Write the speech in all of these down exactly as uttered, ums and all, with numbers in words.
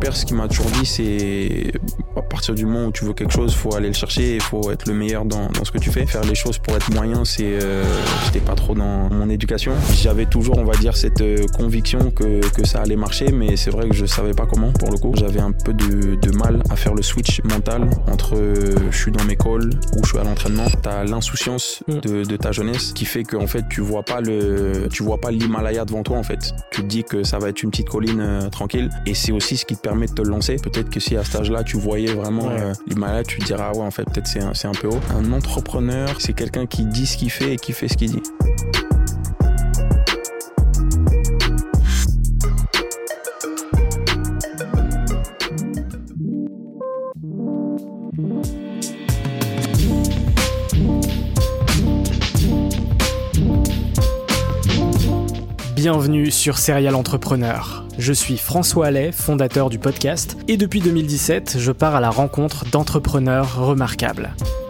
père, ce qu'il m'a toujours dit, c'est à partir du moment où tu veux quelque chose, il faut aller le chercher, il faut être le meilleur dans, dans ce que tu fais. Faire les choses pour être moyen, c'est, euh, j'étais pas trop dans mon éducation. J'avais toujours, on va dire, cette euh, conviction que, que ça allait marcher, mais c'est vrai que je savais pas comment, pour le coup. J'avais un peu de, de mal à faire le switch mental entre euh, je suis dans mes calls ou je suis à l'entraînement. T'as l'insouciance de, de ta jeunesse qui fait que en fait, tu vois pas le, tu vois pas l'Himalaya devant toi, en fait. Tu te dis que ça va être une petite colline euh, tranquille, et c'est aussi ce qui te permet de te lancer. Peut-être que si à cet âge-là, tu voyais vraiment ouais. euh, l'Himalaya, tu te diras, ah ouais, en fait, peut-être c'est un, c'est un peu haut. Un entrepreneur, c'est quelqu'un qui dit ce qu'il fait et qui fait ce qu'il dit. Bienvenue sur Serial Entrepreneur. Je suis François Allais, fondateur du podcast, et depuis deux mille dix-sept, je pars à la rencontre d'entrepreneurs remarquables.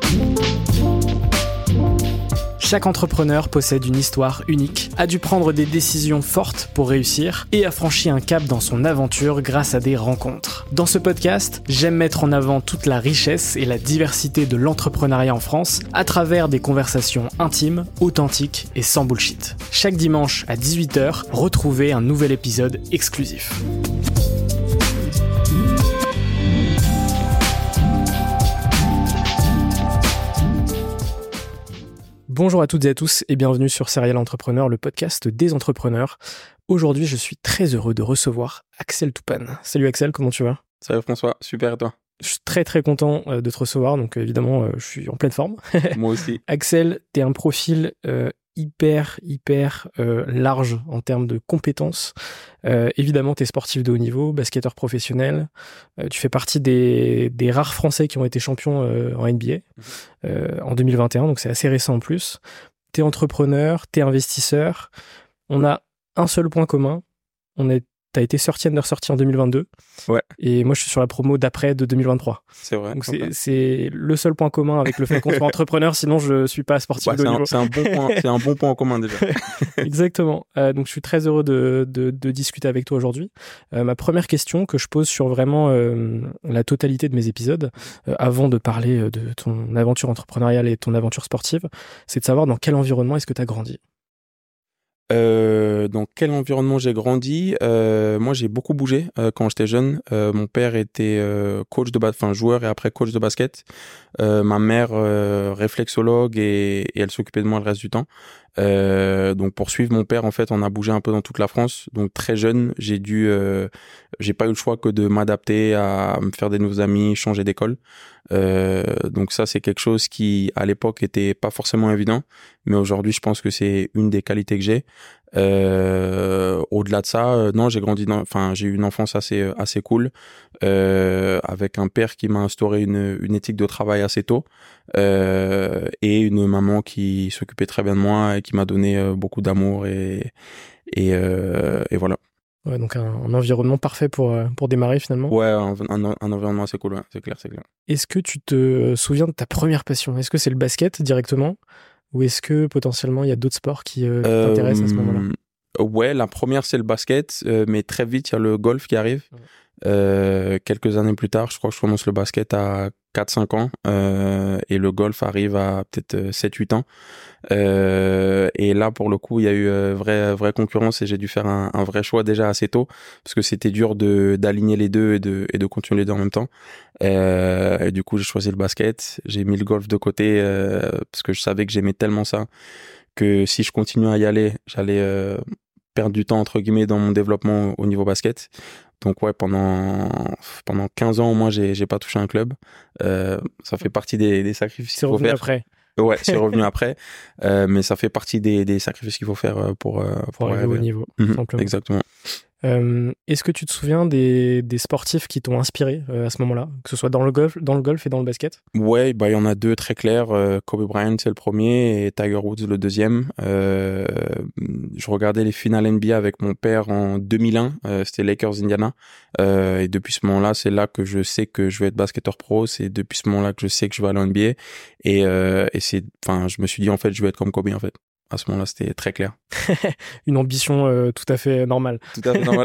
Chaque entrepreneur possède une histoire unique, a dû prendre des décisions fortes pour réussir et a franchi un cap dans son aventure grâce à des rencontres. Dans ce podcast, j'aime mettre en avant toute la richesse et la diversité de l'entrepreneuriat en France à travers des conversations intimes, authentiques et sans bullshit. Chaque dimanche à dix-huit heures, retrouvez un nouvel épisode exclusif. Bonjour à toutes et à tous et bienvenue sur Serial Entrepreneur, le podcast des entrepreneurs. Aujourd'hui, je suis très heureux de recevoir Axel Toupane. Salut Axel, comment tu vas ? Salut François, super et toi ? Je suis très très content de te recevoir, donc évidemment, je suis en pleine forme. Moi aussi. Axel, t'es un profil euh, hyper, hyper euh, large en termes de compétences. Euh, évidemment, t'es sportif de haut niveau, basketteur professionnel. Euh, tu fais partie des, des rares Français qui ont été champions euh, en N B A euh, en deux mille vingt et un, donc c'est assez récent en plus. T'es entrepreneur, t'es investisseur. On a un seul point commun. On est T'as été sorti under sorti en deux mille vingt-deux. Ouais. Et moi, je suis sur la promo d'après de deux mille vingt-trois. C'est vrai. Donc, okay. c'est, c'est le seul point commun avec le fait qu'on soit entrepreneur. Sinon, je suis pas sportif ouais, de haut niveau. C'est un bon point, c'est un bon point en commun déjà. Exactement. Euh, donc, je suis très heureux de, de, de discuter avec toi aujourd'hui. Euh, ma première question que je pose sur vraiment euh, la totalité de mes épisodes, euh, avant de parler de ton aventure entrepreneuriale et de ton aventure sportive, c'est de savoir dans quel environnement est-ce que tu as grandi. Euh, dans quel environnement j'ai grandi ? euh, Moi, j'ai beaucoup bougé euh, quand j'étais jeune. Euh, mon père était euh, coach de bas, enfin joueur et après coach de basket. Euh, ma mère euh, réflexologue et, et elle s'occupait de moi le reste du temps. Euh, donc pour suivre mon père, en fait, on a bougé un peu dans toute la France. Donc très jeune, j'ai dû, euh, j'ai pas eu le choix que de m'adapter à me faire des nouveaux amis, changer d'école. Euh, donc ça, c'est quelque chose qui, à l'époque, était pas forcément évident, mais aujourd'hui, je pense que c'est une des qualités que j'ai. Euh, au-delà de ça, euh, non, j'ai grandi dans, enfin, j'ai eu une enfance assez, assez cool, euh, avec un père qui m'a instauré une, une éthique de travail assez tôt, euh, et une maman qui s'occupait très bien de moi et qui m'a donné euh, beaucoup d'amour et, et, euh, et voilà. Ouais, donc un, un environnement parfait pour, pour démarrer finalement. Ouais, un, un, un environnement assez cool, ouais, c'est clair, c'est clair. Est-ce que tu te souviens de ta première passion ? Est-ce que c'est le basket directement ? Ou est-ce que potentiellement il y a d'autres sports qui euh, euh, t'intéressent à ce moment-là ? Ouais, la première c'est le basket, euh, mais très vite il y a le golf qui arrive. Ouais. Euh, quelques années plus tard, je crois que je commence le basket à quatre cinq ans euh, et le golf arrive à peut-être sept huit ans. Euh, et là, pour le coup, il y a eu euh, vraie, vraie concurrence et j'ai dû faire un, un vrai choix déjà assez tôt parce que c'était dur de, d'aligner les deux et de, et de continuer les deux en même temps. Euh, et du coup, j'ai choisi le basket. J'ai mis le golf de côté euh, parce que je savais que j'aimais tellement ça que si je continuais à y aller, j'allais euh, perdre du temps, entre guillemets, dans mon développement au niveau basket. Donc ouais, pendant pendant quinze ans au moins, j'ai j'ai pas touché un club. Euh, ça fait partie des, des sacrifices qu'il faut faire. C'est revenu après. Ouais, c'est revenu après, euh, mais ça fait partie des des sacrifices qu'il faut faire pour pour, pour arriver au niveau. Mmh, simplement. Exactement. Euh, est-ce que tu te souviens des, des sportifs qui t'ont inspiré euh, à ce moment-là, que ce soit dans le golf, dans le golf et dans le basket ? Ouais, bah il y en a deux très clairs. Euh, Kobe Bryant c'est le premier et Tiger Woods le deuxième. Euh, je regardais les finales N B A avec mon père en deux mille un. Euh, c'était Lakers Indiana. Euh, et depuis ce moment-là, c'est là que je sais que je vais être basketteur pro. C'est depuis ce moment-là que je sais que je vais aller en N B A. Et, euh, et c'est, enfin, je me suis dit en fait, je vais être comme Kobe en fait. À ce moment-là, c'était très clair. Une ambition euh, tout à fait normale. Tout à fait normal.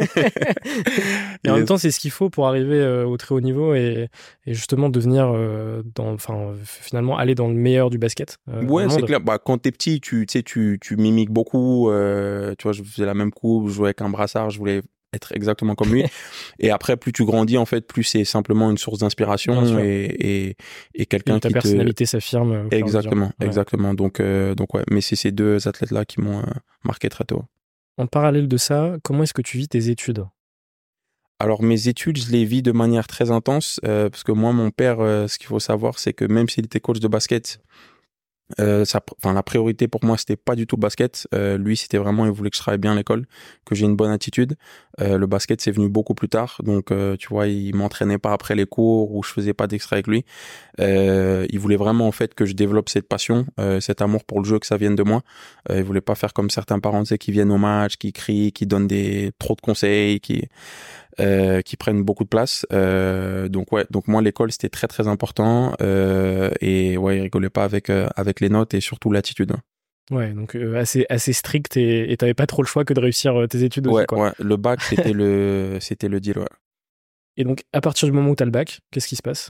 Et en même temps, c'est ce qu'il faut pour arriver euh, au très haut niveau et, et justement devenir, euh, dans, enfin, finalement, aller dans le meilleur du basket. Euh, ouais, c'est clair. Bah, quand t'es petit, tu, tu sais, tu, tu mimiques beaucoup. Euh, tu vois, je faisais la même coupe, je jouais avec un brassard, je voulais être exactement comme lui. Et après, plus tu grandis, en fait, plus c'est simplement une source d'inspiration et, et, et quelqu'un et ta qui personnalité te... s'affirme. Exactement, ouais. exactement. Donc, euh, donc ouais. Mais c'est ces deux athlètes-là qui m'ont euh, marqué très tôt. En parallèle de ça, comment est-ce que tu vis tes études? Alors, mes études, je les vis de manière très intense euh, parce que moi, mon père, euh, ce qu'il faut savoir, c'est que même s'il était coach de basket, Euh, ça, enfin, la priorité pour moi, c'était pas du tout le basket. Euh, lui, c'était vraiment, il voulait que je travaille bien à l'école, que j'ai une bonne attitude. Euh, le basket, c'est venu beaucoup plus tard. Donc, euh, tu vois, il m'entraînait pas après les cours ou je faisais pas d'extra avec lui. Euh, il voulait vraiment, en fait, que je développe cette passion, euh, cet amour pour le jeu, que ça vienne de moi. Euh, il voulait pas faire comme certains parents, tu sais, qui viennent au match, qui crient, qui donnent des, trop de conseils, qui, Euh, qui prennent beaucoup de place. Euh, donc ouais, donc moi l'école c'était très très important euh, et ouais, il rigolait pas avec euh, avec les notes et surtout l'attitude. Ouais, donc euh, assez assez strict et et t'avais pas trop le choix que de réussir euh, tes études aussi Ouais, quoi. ouais, le bac c'était le c'était le deal. Ouais. Et donc à partir du moment où t'as le bac, qu'est-ce qui se passe?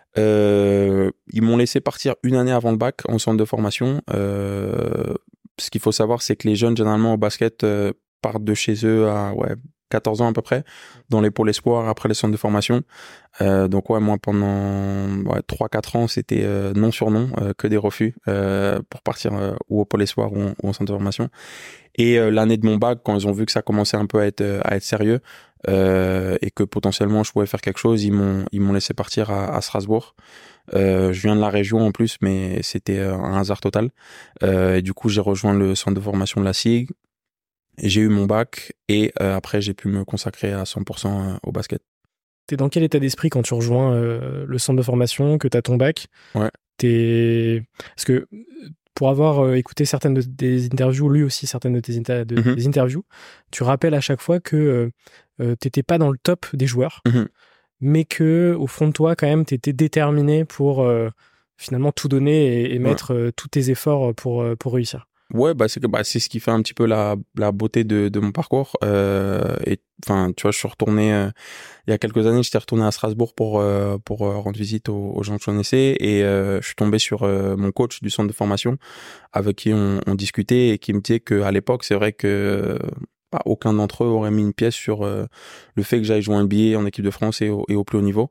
Euh, ils m'ont laissé partir une année avant le bac en centre de formation. Euh, ce qu'il faut savoir, c'est que les jeunes généralement au basket euh, partent de chez eux à ouais quatorze ans à peu près, dans les pôles espoirs après les centres de formation. Euh, donc ouais, moi pendant ouais, trois quatre ans, c'était euh, non sur non, euh, que des refus euh, pour partir euh, ou au pôle espoir ou, en, ou en centre de formation. Et euh, l'année de mon bac, quand ils ont vu que ça commençait un peu à être à être sérieux euh, et que potentiellement je pouvais faire quelque chose, ils m'ont ils m'ont laissé partir à, à Strasbourg. Euh, je viens de la région en plus, mais c'était un hasard total. Euh, et du coup, j'ai rejoint le centre de formation de la S I G. J'ai eu mon bac et euh, après j'ai pu me consacrer à cent pour cent au basket. T'es dans quel état d'esprit quand tu rejoins euh, le centre de formation, que t'as ton bac? Ouais. T'es... Parce que pour avoir euh, écouté certaines de tes interviews, lu aussi certaines de tes inter- de, Mm-hmm. des interviews, tu rappelles à chaque fois que euh, euh, t'étais pas dans le top des joueurs, Mm-hmm. mais que au fond de toi quand même t'étais déterminé pour euh, finalement tout donner et, et mettre ouais. euh, tous tes efforts pour, euh, pour réussir. Ouais, bah c'est que bah c'est ce qui fait un petit peu la la beauté de de mon parcours. Euh, et enfin, tu vois, je suis retourné euh, il y a quelques années, j'étais retourné à Strasbourg pour euh, pour euh, rendre visite aux, aux gens que je connaissais et euh, je suis tombé sur euh, mon coach du centre de formation avec qui on, on discutait et qui me disait que à l'époque, c'est vrai que bah, aucun d'entre eux aurait mis une pièce sur euh, le fait que j'aille jouer en N B A en équipe de France et au, et au plus haut niveau.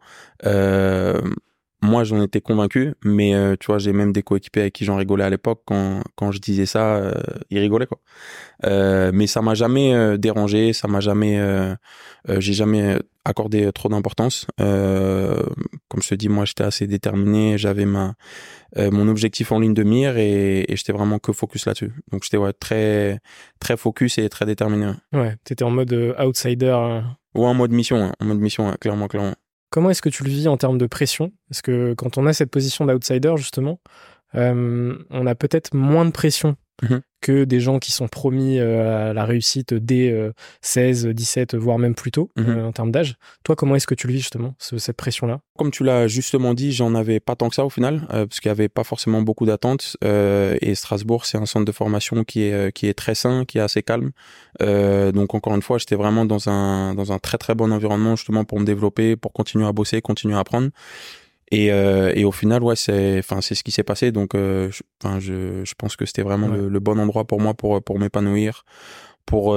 Euh, Moi, j'en étais convaincu, mais euh, tu vois, j'ai même des coéquipiers avec qui j'en rigolais à l'époque quand quand je disais ça, euh, ils rigolaient quoi. Euh, mais ça m'a jamais euh, dérangé, ça m'a jamais, euh, euh, j'ai jamais accordé trop d'importance. Euh, comme je te dis, moi, j'étais assez déterminé, j'avais ma euh, mon objectif en ligne de mire et, et j'étais vraiment que focus là-dessus. Donc j'étais ouais très très focus et très déterminé. Ouais, t'étais en mode euh, outsider. Euh... Ou en mode mission, hein, en mode mission, hein, clairement, clairement. Comment est-ce que tu le vis en termes de pression? Parce que quand on a cette position d'outsider, justement, euh, on a peut-être moins de pression mmh. que des gens qui sont promis euh, à la réussite dès euh, seize, dix-sept, voire même plus tôt, mmh. euh, en termes d'âge. Toi, comment est-ce que tu le vis, justement, ce, cette pression-là? Comme tu l'as justement dit, j'en avais pas tant que ça au final, euh, parce qu'il y avait pas forcément beaucoup d'attentes. Euh, et Strasbourg, c'est un centre de formation qui est qui est très sain, qui est assez calme. Euh, donc encore une fois, j'étais vraiment dans un dans un très très bon environnement justement pour me développer, pour continuer à bosser, continuer à apprendre. Et euh, et au final, ouais, c'est enfin c'est ce qui s'est passé. Donc, enfin, euh, je je pense que c'était vraiment ouais. le, le bon endroit pour moi pour pour m'épanouir, pour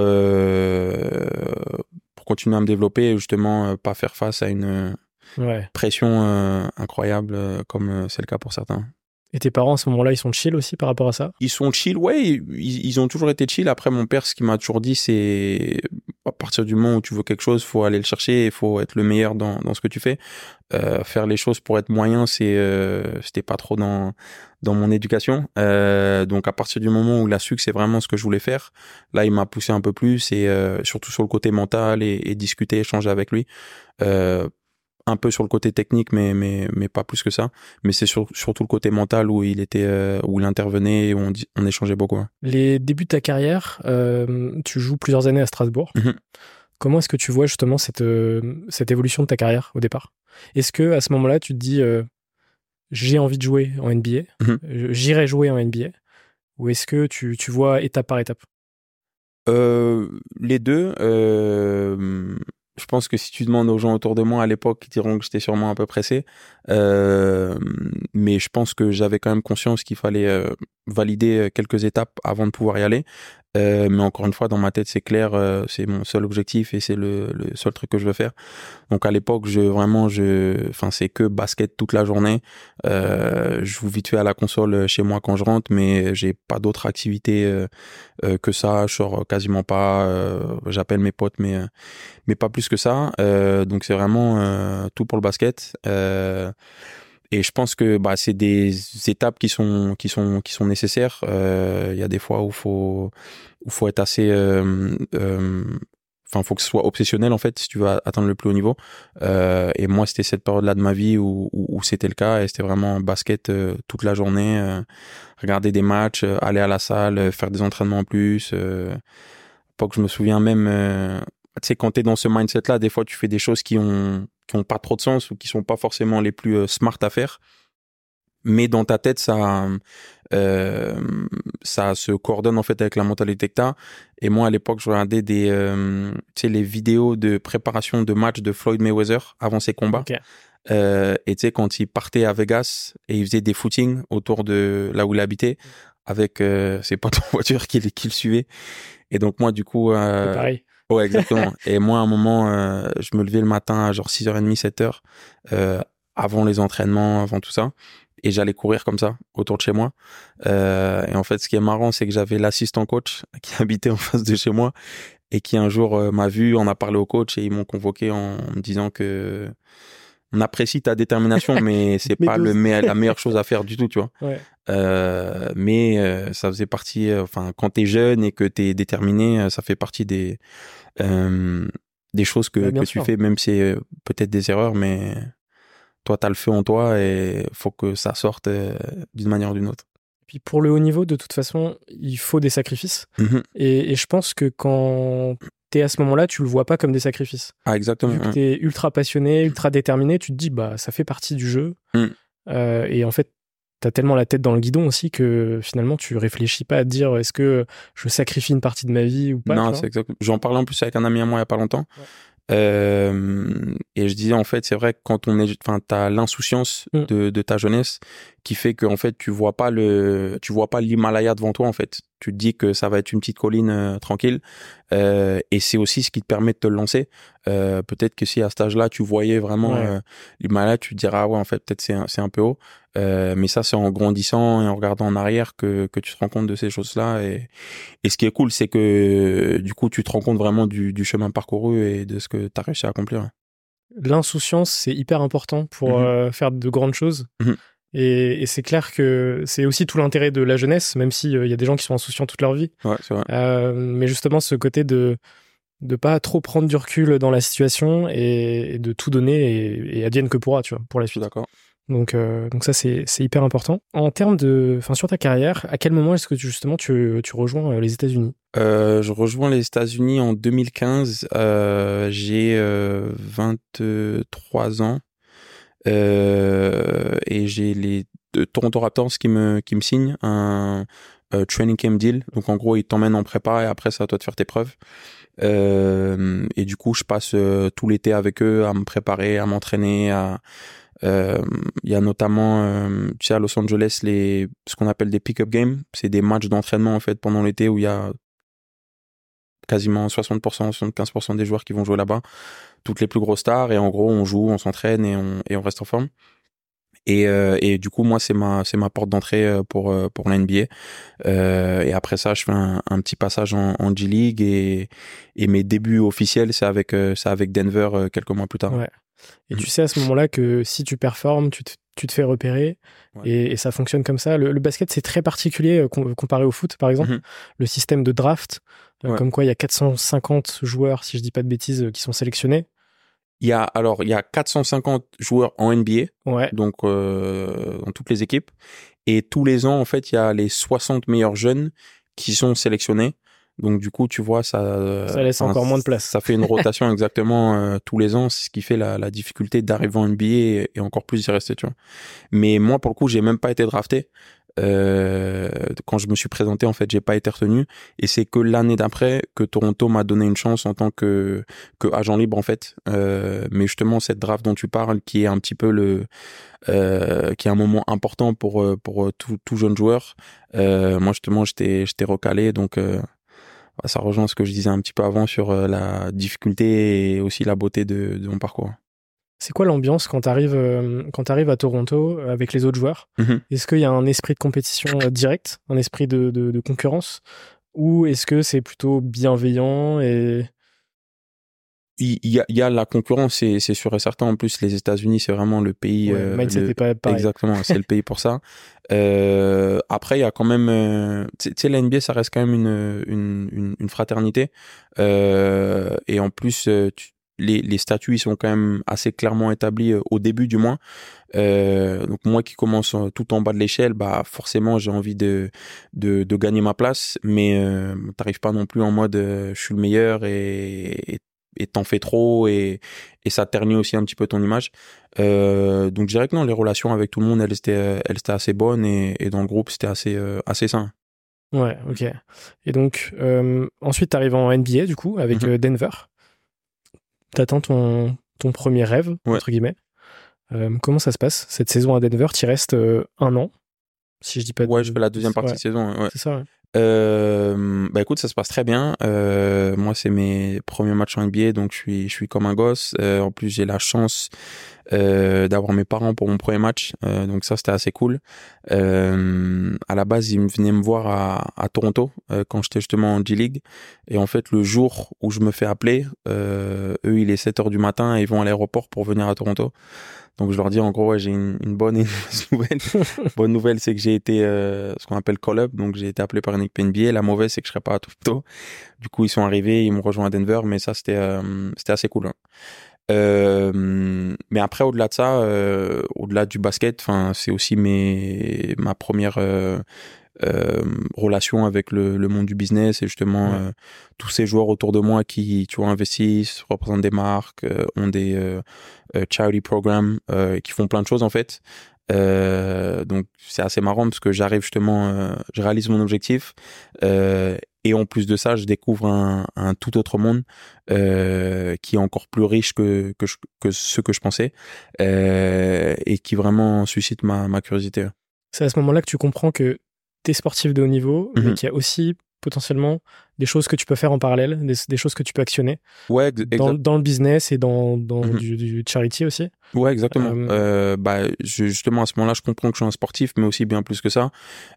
euh, pour continuer à me développer et justement pas faire face à une ouais. pression euh, incroyable euh, comme euh, c'est le cas pour certains. Et tes parents, à ce moment-là, ils sont chill aussi par rapport à ça? Ils sont chill, ouais, ils, ils ont toujours été chill. Après, mon père, ce qu'il m'a toujours dit, c'est à partir du moment où tu veux quelque chose, faut aller le chercher, il faut être le meilleur dans, dans ce que tu fais. Euh, faire les choses pour être moyen, c'est, euh, c'était pas trop dans, dans mon éducation. Euh, donc, à partir du moment où il a su que c'est vraiment ce que je voulais faire, là, il m'a poussé un peu plus et euh, surtout sur le côté mental et, et discuter, échanger avec lui. Euh, un peu sur le côté technique mais mais mais pas plus que ça, mais c'est sur, surtout le côté mental où il était euh, où il intervenait et où on, on échangeait beaucoup. Hein. Les débuts de ta carrière, euh, tu joues plusieurs années à Strasbourg. Mm-hmm. Comment est-ce que tu vois justement cette euh, cette évolution de ta carrière au départ? Est-ce que à ce moment-là tu te dis euh, j'ai envie de jouer en N B A, mm-hmm. j'irai jouer en N B A, ou est-ce que tu, tu vois étape par étape? Euh, les deux. Euh, je pense que si tu demandes aux gens autour de moi à l'époque, ils diront que j'étais sûrement un peu pressé. Euh, mais je pense que j'avais quand même conscience qu'il fallait euh, valider quelques étapes avant de pouvoir y aller. Euh, mais encore une fois, dans ma tête, c'est clair, euh, c'est mon seul objectif et c'est le, le seul truc que je veux faire. Donc à l'époque, je vraiment, je, enfin c'est que basket toute la journée. Euh, je joue vite fait à la console chez moi quand je rentre, mais j'ai pas d'autres activités euh, euh, que ça. Je sors quasiment pas. Euh, j'appelle mes potes, mais euh, mais pas plus que ça. Euh, donc c'est vraiment euh, tout pour le basket. Euh, Et je pense que bah c'est des étapes qui sont qui sont qui sont nécessaires. Il euh, y a des fois où faut où faut être assez euh, euh, enfin faut que ce soit obsessionnel en fait si tu veux atteindre le plus haut niveau. Euh, et moi c'était cette période-là de ma vie où où, où c'était le cas et c'était vraiment basket euh, toute la journée, euh, regarder des matchs, euh, aller à la salle, euh, faire des entraînements en plus. Euh, pas que je me souviens même euh, tu sais quand t'es dans ce mindset-là, des fois tu fais des choses qui ont qui ont pas trop de sens ou qui sont pas forcément les plus euh, smart à faire, mais dans ta tête ça euh, ça se coordonne en fait avec la mentalité que t'as. Et moi à l'époque je regardais des euh, tu sais les vidéos de préparation de match de Floyd Mayweather avant ses combats. Okay. Euh, et tu sais quand il partait à Vegas et il faisait des footings autour de là où il habitait avec euh, ses potes en voiture qui, qui le suivaient. Et donc moi du coup euh, c'est pareil. Ouais, exactement. Et moi, à un moment, euh, je me levais le matin à genre six heures trente, sept heures, euh, avant les entraînements, avant tout ça. Et j'allais courir comme ça, autour de chez moi. Euh, et en fait, ce qui est marrant, c'est que j'avais l'assistant coach qui habitait en face de chez moi et qui un jour euh, m'a vu, on a parlé au coach et ils m'ont convoqué en me disant que on apprécie ta détermination, mais c'est pas le me- la meilleure chose à faire du tout, tu vois. Ouais. Euh, mais euh, ça faisait partie, euh, enfin, quand t'es jeune et que t'es déterminé, euh, ça fait partie des euh, des choses que, bah, que tu fais, même si c'est euh, peut-être des erreurs, mais toi, t'as le feu en toi et faut que ça sorte euh, d'une manière ou d'une autre. Puis pour le haut niveau, de toute façon, il faut des sacrifices. Mm-hmm. Et, et je pense que quand t'es à ce moment-là, tu le vois pas comme des sacrifices. Ah, exactement. Vu que t'es ultra passionné, ultra déterminé, tu te dis, bah, ça fait partie du jeu. Mm. Euh, et en fait, t'as tellement la tête dans le guidon aussi que finalement, tu réfléchis pas à te dire, est-ce que je sacrifie une partie de ma vie ou pas? Non, c'est exact. J'en parlais en plus avec un ami à moi il y a pas longtemps. Ouais. Euh, et je disais, en fait, c'est vrai que quand on est, enfin, t'as l'insouciance mm. de, de ta jeunesse qui fait que, en fait, tu vois pas le, tu vois pas l'Himalaya devant toi, en fait. Tu te dis que ça va être une petite colline euh, tranquille. Euh, et c'est aussi ce qui te permet de te lancer. Euh, peut-être que si à cet âge-là, tu voyais vraiment ouais. euh, l'Himalaya, tu te diras, ah ouais, en fait, peut-être c'est un, c'est un peu haut. Euh, mais ça, c'est en grandissant et en regardant en arrière que, que tu te rends compte de ces choses-là. Et, et ce qui est cool, c'est que du coup, tu te rends compte vraiment du, du chemin parcouru et de ce que tu as réussi à accomplir. L'insouciance, c'est hyper important pour mm-hmm. euh, faire de grandes choses. Mm-hmm. Et, et c'est clair que c'est aussi tout l'intérêt de la jeunesse, même s'il euh, y a des gens qui sont insouciants toute leur vie. Ouais, c'est vrai. Euh, mais justement, ce côté de de pas trop prendre du recul dans la situation et, et de tout donner et, et advienne que pourra, tu vois, pour la suite. D'accord. Donc, euh, donc ça, c'est, c'est hyper important. En termes de... Enfin, sur ta carrière, à quel moment est-ce que tu, justement tu, tu rejoins les États-Unis ? euh, Je rejoins les États-Unis en deux mille quinze. Euh, j'ai euh, vingt-trois ans. Euh, et j'ai les de Toronto Raptors qui me, qui me signent un euh, training camp deal. Donc, en gros, ils t'emmènent en prépa et après, c'est à toi de faire tes preuves. Euh, et du coup, je passe euh, tout l'été avec eux à me préparer, à m'entraîner. À il euh, y a notamment, euh, tu sais, à Los Angeles, les ce qu'on appelle des pick-up games. C'est des matchs d'entraînement en fait pendant l'été où il y a quasiment soixante pour cent, soixante-quinze pour cent des joueurs qui vont jouer là-bas. Toutes les plus grosses stars et en gros, on joue, on s'entraîne et on et on reste en forme. Et, euh, et du coup, moi, c'est ma, c'est ma porte d'entrée pour, pour la N B A. Euh, et après ça, je fais un, un petit passage en, en G League et, et mes débuts officiels, c'est avec, c'est avec Denver quelques mois plus tard. Ouais. Et mmh. tu sais à ce moment-là que si tu performes, tu te, tu te fais repérer ouais. et, et ça fonctionne comme ça. Le, le basket, c'est très particulier comparé au foot, par exemple. Mmh. Le système de draft, ouais. comme quoi il y a quatre cent cinquante joueurs, si je dis pas de bêtises, qui sont sélectionnés. Il y a alors il y a quatre cent cinquante joueurs en N B A, ouais. donc euh, dans toutes les équipes, et tous les ans en fait il y a les soixante meilleurs jeunes qui sont sélectionnés. Donc du coup tu vois ça ça laisse encore moins de place. Ça fait une rotation exactement euh, tous les ans, c'est ce qui fait la, la difficulté d'arriver en N B A et, et encore plus d'y rester, tu vois. Mais moi pour le coup j'ai même pas été drafté. Euh, quand je me suis présenté, en fait, j'ai pas été retenu. Et c'est que l'année d'après que Toronto m'a donné une chance en tant que, que agent libre, en fait. Euh, mais justement, cette draft dont tu parles, qui est un petit peu le, euh, qui est un moment important pour, pour tout, tout jeune joueur. Euh, moi, justement, j'étais, j'étais recalé. Donc, euh, ça rejoint ce que je disais un petit peu avant sur la difficulté et aussi la beauté de, de mon parcours. C'est quoi l'ambiance quand tu arrives euh, quand tu arrives à Toronto euh, avec les autres joueurs? Mm-hmm. Est-ce qu'il y a un esprit de compétition euh, direct, un esprit de, de, de concurrence, ou est-ce que c'est plutôt bienveillant et il y a, il y a la concurrence, c'est, c'est sûr et certain. En plus, les États-Unis, c'est vraiment le pays. Ouais, euh, mindset le, est pas pareil. Exactement, c'est le pays pour ça. Euh, après, il y a quand même, euh, tu sais, la N B A, ça reste quand même une une une, une fraternité. Euh, et en plus, tu, les les statuts, ils sont quand même assez clairement établis euh, au début, du moins. Euh, donc moi qui commence tout en bas de l'échelle, bah forcément j'ai envie de de, de gagner ma place, mais euh, t'arrives pas non plus en mode euh, je suis le meilleur et, et et t'en fais trop et et ça ternit aussi un petit peu ton image. Euh, donc je dirais que non, les relations avec tout le monde, elles étaient elles étaient assez bonnes et, et dans le groupe c'était assez euh, assez sain. Ouais, ok. Et donc euh, ensuite t'arrives en N B A du coup avec mm-hmm. Denver. T'attends ton ton premier rêve ouais. entre guillemets. Euh, comment ça se passe cette saison à Denver? T'y restes euh, un an, si je dis pas. Ouais, de... je fais la deuxième partie ouais. de saison. Ouais. C'est ça. Ouais. Euh, bah écoute, ça se passe très bien. Euh, moi, c'est mes premiers matchs en N B A, donc je suis, je suis comme un gosse. Euh, en plus, j'ai la chance euh, d'avoir mes parents pour mon premier match, euh, donc ça, c'était assez cool. Euh, à la base, ils venaient me voir à, à Toronto euh, quand j'étais justement en G-League. Et en fait, le jour où je me fais appeler, euh, eux, il est sept heures du matin et ils vont à l'aéroport pour venir à Toronto. Donc je leur dis en gros, ouais, j'ai une, une bonne et une mauvaise nouvelle. Bonne nouvelle, c'est que j'ai été euh, ce qu'on appelle call-up, donc j'ai été appelé par une équipe N B A. La mauvaise, c'est que je serais pas à Toronto. Du coup, ils sont arrivés, ils m'ont rejoint à Denver, mais ça c'était euh, c'était assez cool. Hein. Euh, mais après, au-delà de ça, euh, au-delà du basket, enfin, c'est aussi mes ma première euh, Euh, relation avec le, le monde du business et justement ouais. euh, tous ces joueurs autour de moi qui tu vois investissent, représentent des marques, euh, ont des euh, euh, charity programs, euh, qui font plein de choses en fait. Euh, donc c'est assez marrant parce que j'arrive justement, euh, je réalise mon objectif euh, et en plus de ça, je découvre un, un tout autre monde euh, qui est encore plus riche que que, je, que ce que je pensais euh, et qui vraiment suscite ma, ma curiosité. C'est à ce moment-là que tu comprends que t'es sportif de haut niveau, mm-hmm. mais qu'il y a aussi potentiellement des choses que tu peux faire en parallèle, des, des choses que tu peux actionner ouais, exa- dans, dans le business et dans, dans mm-hmm. du, du charity aussi. Ouais, exactement. Euh... Euh, bah, je, justement, à ce moment-là, je comprends que je suis un sportif, mais aussi bien plus que ça,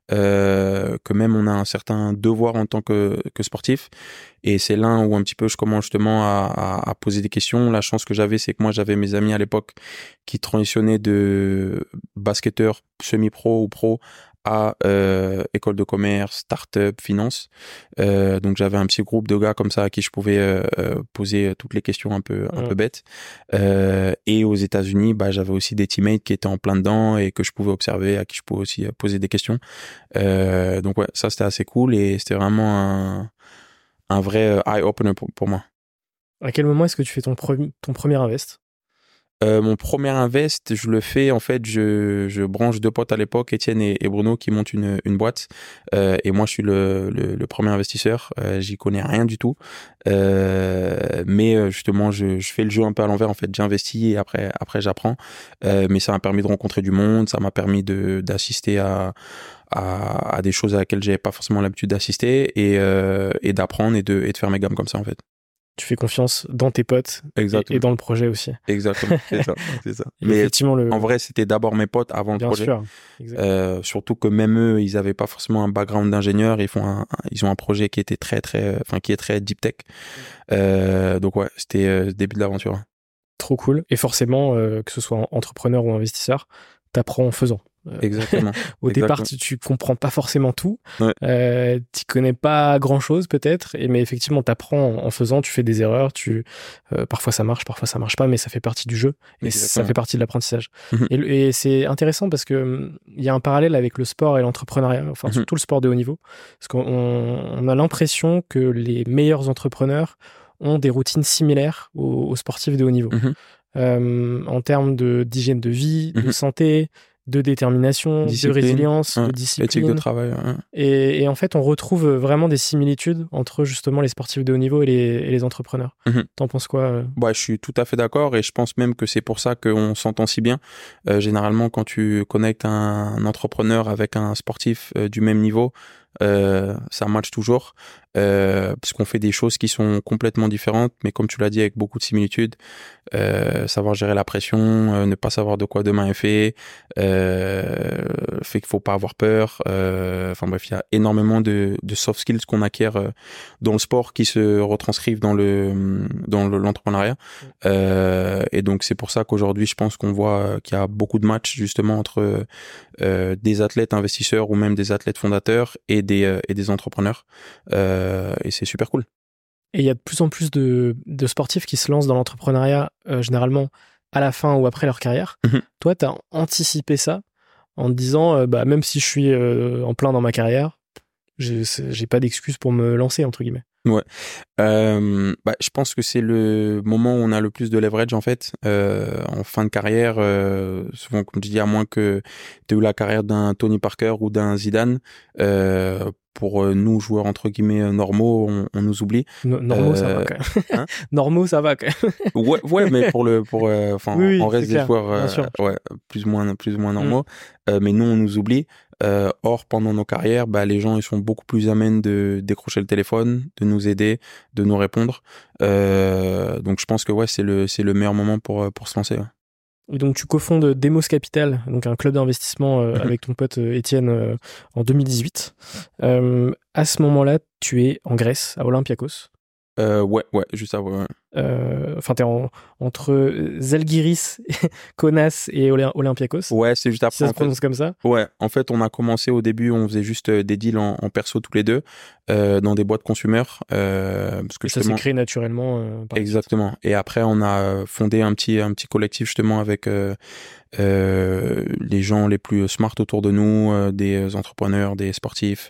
euh, que même on a un certain devoir en tant que, que sportif. Et c'est là où un petit peu je commence justement à, à, à poser des questions. La chance que j'avais, c'est que moi, j'avais mes amis à l'époque qui transitionnaient de basketteur semi-pro ou pro à euh, école de commerce, start-up, finance. Euh, donc j'avais un petit groupe de gars comme ça à qui je pouvais euh, poser toutes les questions un peu un mmh. peu bêtes. Euh, et aux États-Unis, bah j'avais aussi des teammates qui étaient en plein dedans et que je pouvais observer, à qui je pouvais aussi poser des questions. Euh, donc ouais, ça c'était assez cool et c'était vraiment un un vrai eye-opener pour, pour moi. À quel moment est-ce que tu fais ton pre- ton premier invest? Euh, mon premier invest, je le fais, en fait, je, je branche deux potes à l'époque, Étienne et, et Bruno, qui montent une, une boîte. Euh, et moi, je suis le, le, le premier investisseur. Euh, j'y connais rien du tout. Euh, mais justement, je, je fais le jeu un peu à l'envers. En fait, j'investis et après, après j'apprends. Euh, mais ça m'a permis de rencontrer du monde. Ça m'a permis de, d'assister à, à, à des choses à laquelle j'avais pas forcément l'habitude d'assister et, euh, et d'apprendre et de, et de faire mes gammes comme ça, en fait. Tu fais confiance dans tes potes et, et dans le projet aussi. Exactement, c'est ça. C'est ça. Mais effectivement, le... en vrai, c'était d'abord mes potes avant Bien le projet. Sûr. Euh, surtout que même eux, ils n'avaient pas forcément un background d'ingénieur. Ils font, un, un, ils ont un projet qui était très, très, enfin qui est très deep tech. Euh, donc ouais, c'était euh, le début de l'aventure. Trop cool. Et forcément, euh, que ce soit entrepreneur ou investisseur, t'apprends en faisant. Exactement. Au Exactement. départ, tu, tu comprends pas forcément tout. Ouais. Euh, tu connais pas grand chose peut-être, et mais effectivement, t'apprends en, en faisant. Tu fais des erreurs. Tu euh, parfois ça marche, parfois ça marche pas, mais ça fait partie du jeu et Exactement. Ça fait partie de l'apprentissage. Mm-hmm. Et, et c'est intéressant parce que il y a un parallèle avec le sport et l'entrepreneuriat, enfin mm-hmm. surtout le sport de haut niveau, parce qu'on on a l'impression que les meilleurs entrepreneurs ont des routines similaires aux, aux sportifs de haut niveau. Mm-hmm. Euh, en termes de d'hygiène de vie, mm-hmm. de santé, de détermination, Discipline, de résilience, ouais, de discipline. éthique de travail. Ouais. Et, et en fait, on retrouve vraiment des similitudes entre justement les sportifs de haut niveau et les, et les entrepreneurs. Mm-hmm. T'en penses quoi euh Bah, je suis tout à fait d'accord et je pense même que c'est pour ça qu'on s'entend si bien. Euh, généralement, quand tu connectes un, un entrepreneur avec un sportif euh, du même niveau, euh, ça match toujours. Euh, parce qu'on fait des choses qui sont complètement différentes, mais comme tu l'as dit, avec beaucoup de similitudes. Euh, savoir gérer la pression, euh, ne pas savoir de quoi demain est fait, euh, fait qu'il faut pas avoir peur. Euh, enfin bref, il y a énormément de, de soft skills qu'on acquiert euh, dans le sport qui se retranscrivent dans le dans le, l'entrepreneuriat. Euh, et donc c'est pour ça qu'aujourd'hui, je pense qu'on voit qu'il y a beaucoup de matchs justement entre euh, des athlètes investisseurs ou même des athlètes fondateurs et des euh, et des entrepreneurs. Euh, et c'est super cool. Et il y a de plus en plus de, de sportifs qui se lancent dans l'entrepreneuriat, euh, généralement à la fin ou après leur carrière. Mmh. Toi, tu as anticipé ça en te disant, euh, bah, même si je suis euh, en plein dans ma carrière, j'ai, j'ai pas d'excuse pour me lancer, entre guillemets. Ouais. Euh, bah, je pense que c'est le moment où on a le plus de leverage en fait. Euh, en fin de carrière, euh, souvent comme je dis, à moins que tu aies eu la carrière d'un Tony Parker ou d'un Zidane, euh, pour nous joueurs entre guillemets normaux, on, on nous oublie. No- normaux, euh, ça va quand même. Hein normaux, ça va quand même. ouais, ouais, mais pour le, pour, enfin, euh, oui, oui, on reste des clair, joueurs, euh, sûr. ouais, plus ou moins, plus ou moins normaux. Mm. Euh, mais nous, on nous oublie. Euh, or, pendant nos carrières, bah, les gens, ils sont beaucoup plus amènes de décrocher le téléphone, de nous aider, de nous répondre. Euh, donc, je pense que ouais, c'est le, c'est le meilleur moment pour, pour se lancer. Ouais. Et donc, tu cofondes Demos Capital, donc un club d'investissement euh, mmh. avec ton pote euh, Étienne euh, en deux mille dix-huit. Euh, à ce moment-là, tu es en Grèce, à Olympiakos. Euh, ouais, ouais, juste avant. Ouais. Euh, enfin, t'es en, entre Zalgiris, Kaunas et Oly- Olympiakos. Ouais, c'est juste après. Si ça se prononce comme ça. Ouais, en fait, on a commencé au début, on faisait juste des deals en, en perso tous les deux, euh, dans des boîtes consumer. Euh, parce que et ça s'est créé naturellement. Euh, par exactement. Suite. Et après, on a fondé un petit, un petit collectif justement avec euh, euh, les gens les plus smart autour de nous, euh, des entrepreneurs, des sportifs.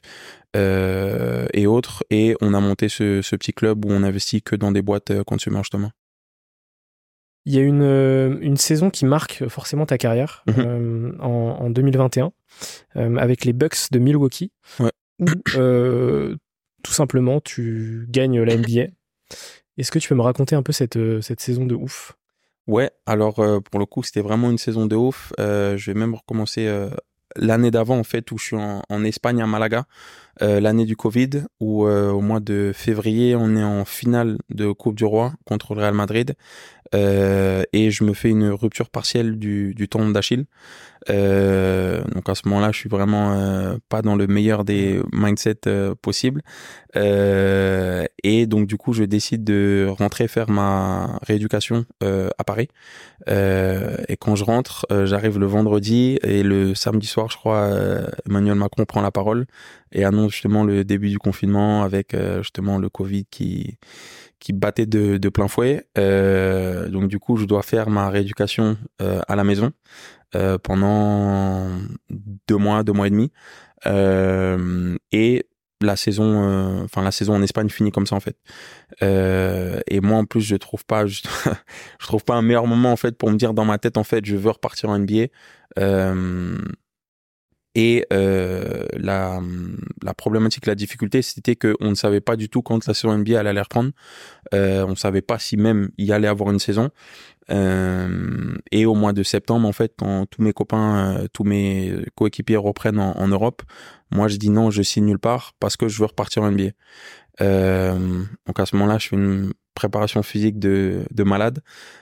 Euh, et autres, et on a monté ce, ce petit club où on investit que dans des boîtes euh, consumer justement. Il y a une, euh, une saison qui marque forcément ta carrière mm-hmm. euh, en, en deux mille vingt et un euh, avec les Bucks de Milwaukee, ouais. où euh, tout simplement tu gagnes la N B A. Est-ce que tu peux me raconter un peu cette, cette saison de ouf ? Ouais, alors euh, pour le coup c'était vraiment une saison de ouf. Euh, je vais même recommencer euh, l'année d'avant en fait où je suis en, en Espagne à Malaga. Euh, l'année du Covid où euh, au mois de février on est en finale de Coupe du Roi contre le Real Madrid euh, et je me fais une rupture partielle du, du tendon d'Achille. Euh, donc à ce moment-là, je suis vraiment euh, pas dans le meilleur des mindsets euh, possibles. Euh, et donc du coup, je décide de rentrer faire ma rééducation euh, à Paris. Euh, et quand je rentre, euh, j'arrive le vendredi et le samedi soir, je crois, euh, Emmanuel Macron prend la parole et annonce justement le début du confinement avec euh, justement le Covid qui qui battait de, de plein fouet. Euh, donc du coup, je dois faire ma rééducation euh, à la maison. Euh, pendant deux mois, deux mois et demi, euh, et la saison, enfin euh, la saison en Espagne finit comme ça en fait. Euh, et moi en plus je trouve pas, je, je trouve pas un meilleur moment en fait pour me dire dans ma tête en fait je veux repartir en N B A. Euh, Et euh, la, la problématique, la difficulté, c'était qu'on ne savait pas du tout quand la saison N B A allait reprendre. Euh, on ne savait pas si même il y allait avoir une saison. Euh, et au mois de septembre, en fait, quand tous mes copains, euh, tous mes coéquipiers reprennent en, en Europe, moi je dis non, je signe nulle part parce que je veux repartir en N B A. Euh, donc à ce moment-là, je fais une préparation physique de, de malade.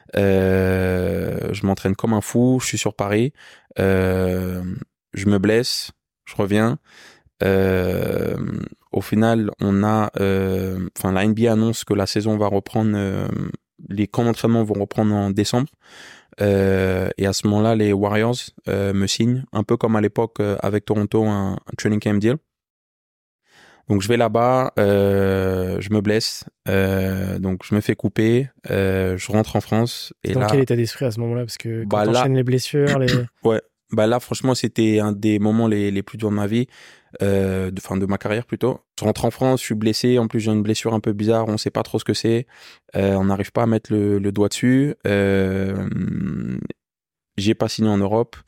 Euh, je m'entraîne comme un fou. Je suis sur Paris. Euh, je me blesse. Je reviens. Euh, au final, on a, euh, enfin la N B A annonce que la saison va reprendre. Euh, les camps d'entraînement vont reprendre en décembre. Euh, et à ce moment-là, les Warriors euh, me signent, un peu comme à l'époque euh, avec Toronto, un, un training camp deal. Donc je vais là-bas, euh, je me blesse, euh, donc je me fais couper, euh, je rentre en France. Et dans là, quel état d'esprit à ce moment-là ? Parce que quand bah t'enchaînes là, les blessures, les... ouais, bah là franchement c'était un des moments les, les plus durs de ma vie. Euh, de fin de ma carrière plutôt. Je rentre en France, je suis blessé, en plus j'ai une blessure un peu bizarre, on sait pas trop ce que c'est, euh, on n'arrive pas à mettre le, le doigt dessus. Euh, j'ai pas signé en Europe,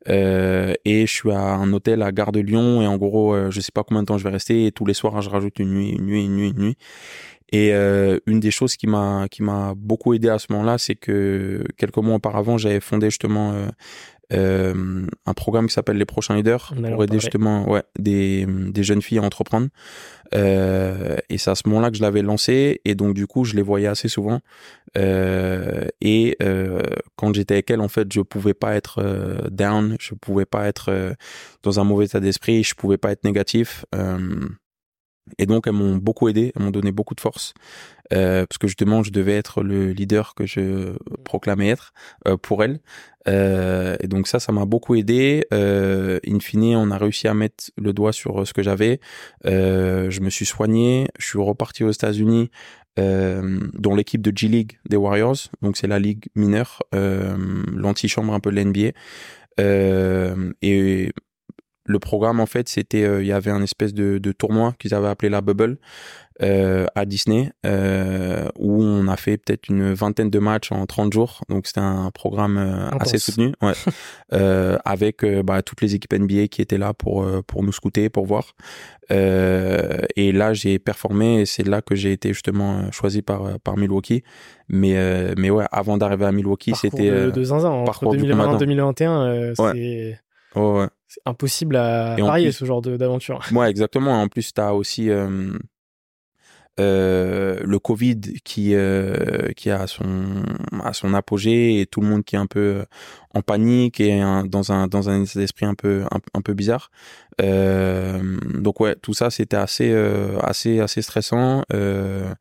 Euh, et je suis à un hôtel à Gare de Lyon et en gros, euh, je sais pas combien de temps je vais rester et tous les soirs, je rajoute une nuit, une nuit, une nuit, une nuit. Et euh, une des choses qui m'a qui m'a beaucoup aidé à ce moment-là, c'est que quelques mois auparavant, j'avais fondé justement euh, euh, un programme qui s'appelle Les Prochains Leaders pour aider justement ouais des des jeunes filles à entreprendre. Euh, et c'est à ce moment-là que je l'avais lancé et donc du coup, je les voyais assez souvent. Euh, et euh, quand j'étais avec elles, en fait, je pouvais pas être euh, down, je pouvais pas être euh, dans un mauvais état d'esprit, je pouvais pas être négatif. Euh, Et donc, elles m'ont beaucoup aidé, elles m'ont donné beaucoup de force, euh, parce que justement, je devais être le leader que je proclamais être euh, pour elles. Euh, et donc ça, ça m'a beaucoup aidé. Euh, in fine, on a réussi à mettre le doigt sur ce que j'avais. Euh, je me suis soigné, je suis reparti aux États-Unis euh, dans l'équipe de G-League des Warriors. Donc c'est la ligue mineure, euh, l'antichambre un peu de l'N B A. Euh, et le programme, en fait, c'était, euh, il y avait un espèce de, de tournoi qu'ils avaient appelé la Bubble euh, à Disney, euh, où on a fait peut-être une vingtaine de matchs en trente jours. Donc c'était un programme euh, assez soutenu, ouais, euh, avec euh, bah, toutes les équipes N B A qui étaient là pour euh, pour nous scouter, pour voir. Euh, et là, j'ai performé et c'est là que j'ai été justement choisi par par Milwaukee. Mais euh, mais ouais, avant d'arriver à Milwaukee, parcours c'était de, de zinzin entre deux mille vingt et deux mille vingt et un. Euh, ouais. C'est Oh, ouais. C'est impossible à et parier plus, ce genre de, d'aventure. Ouais, exactement. En plus, t'as aussi euh, euh, le Covid qui euh, qui a son à son apogée et tout le monde qui est un peu en panique et un, dans un dans un état d'esprit un peu un, un peu bizarre. Euh, donc ouais, tout ça c'était assez euh, assez assez stressant. Euh,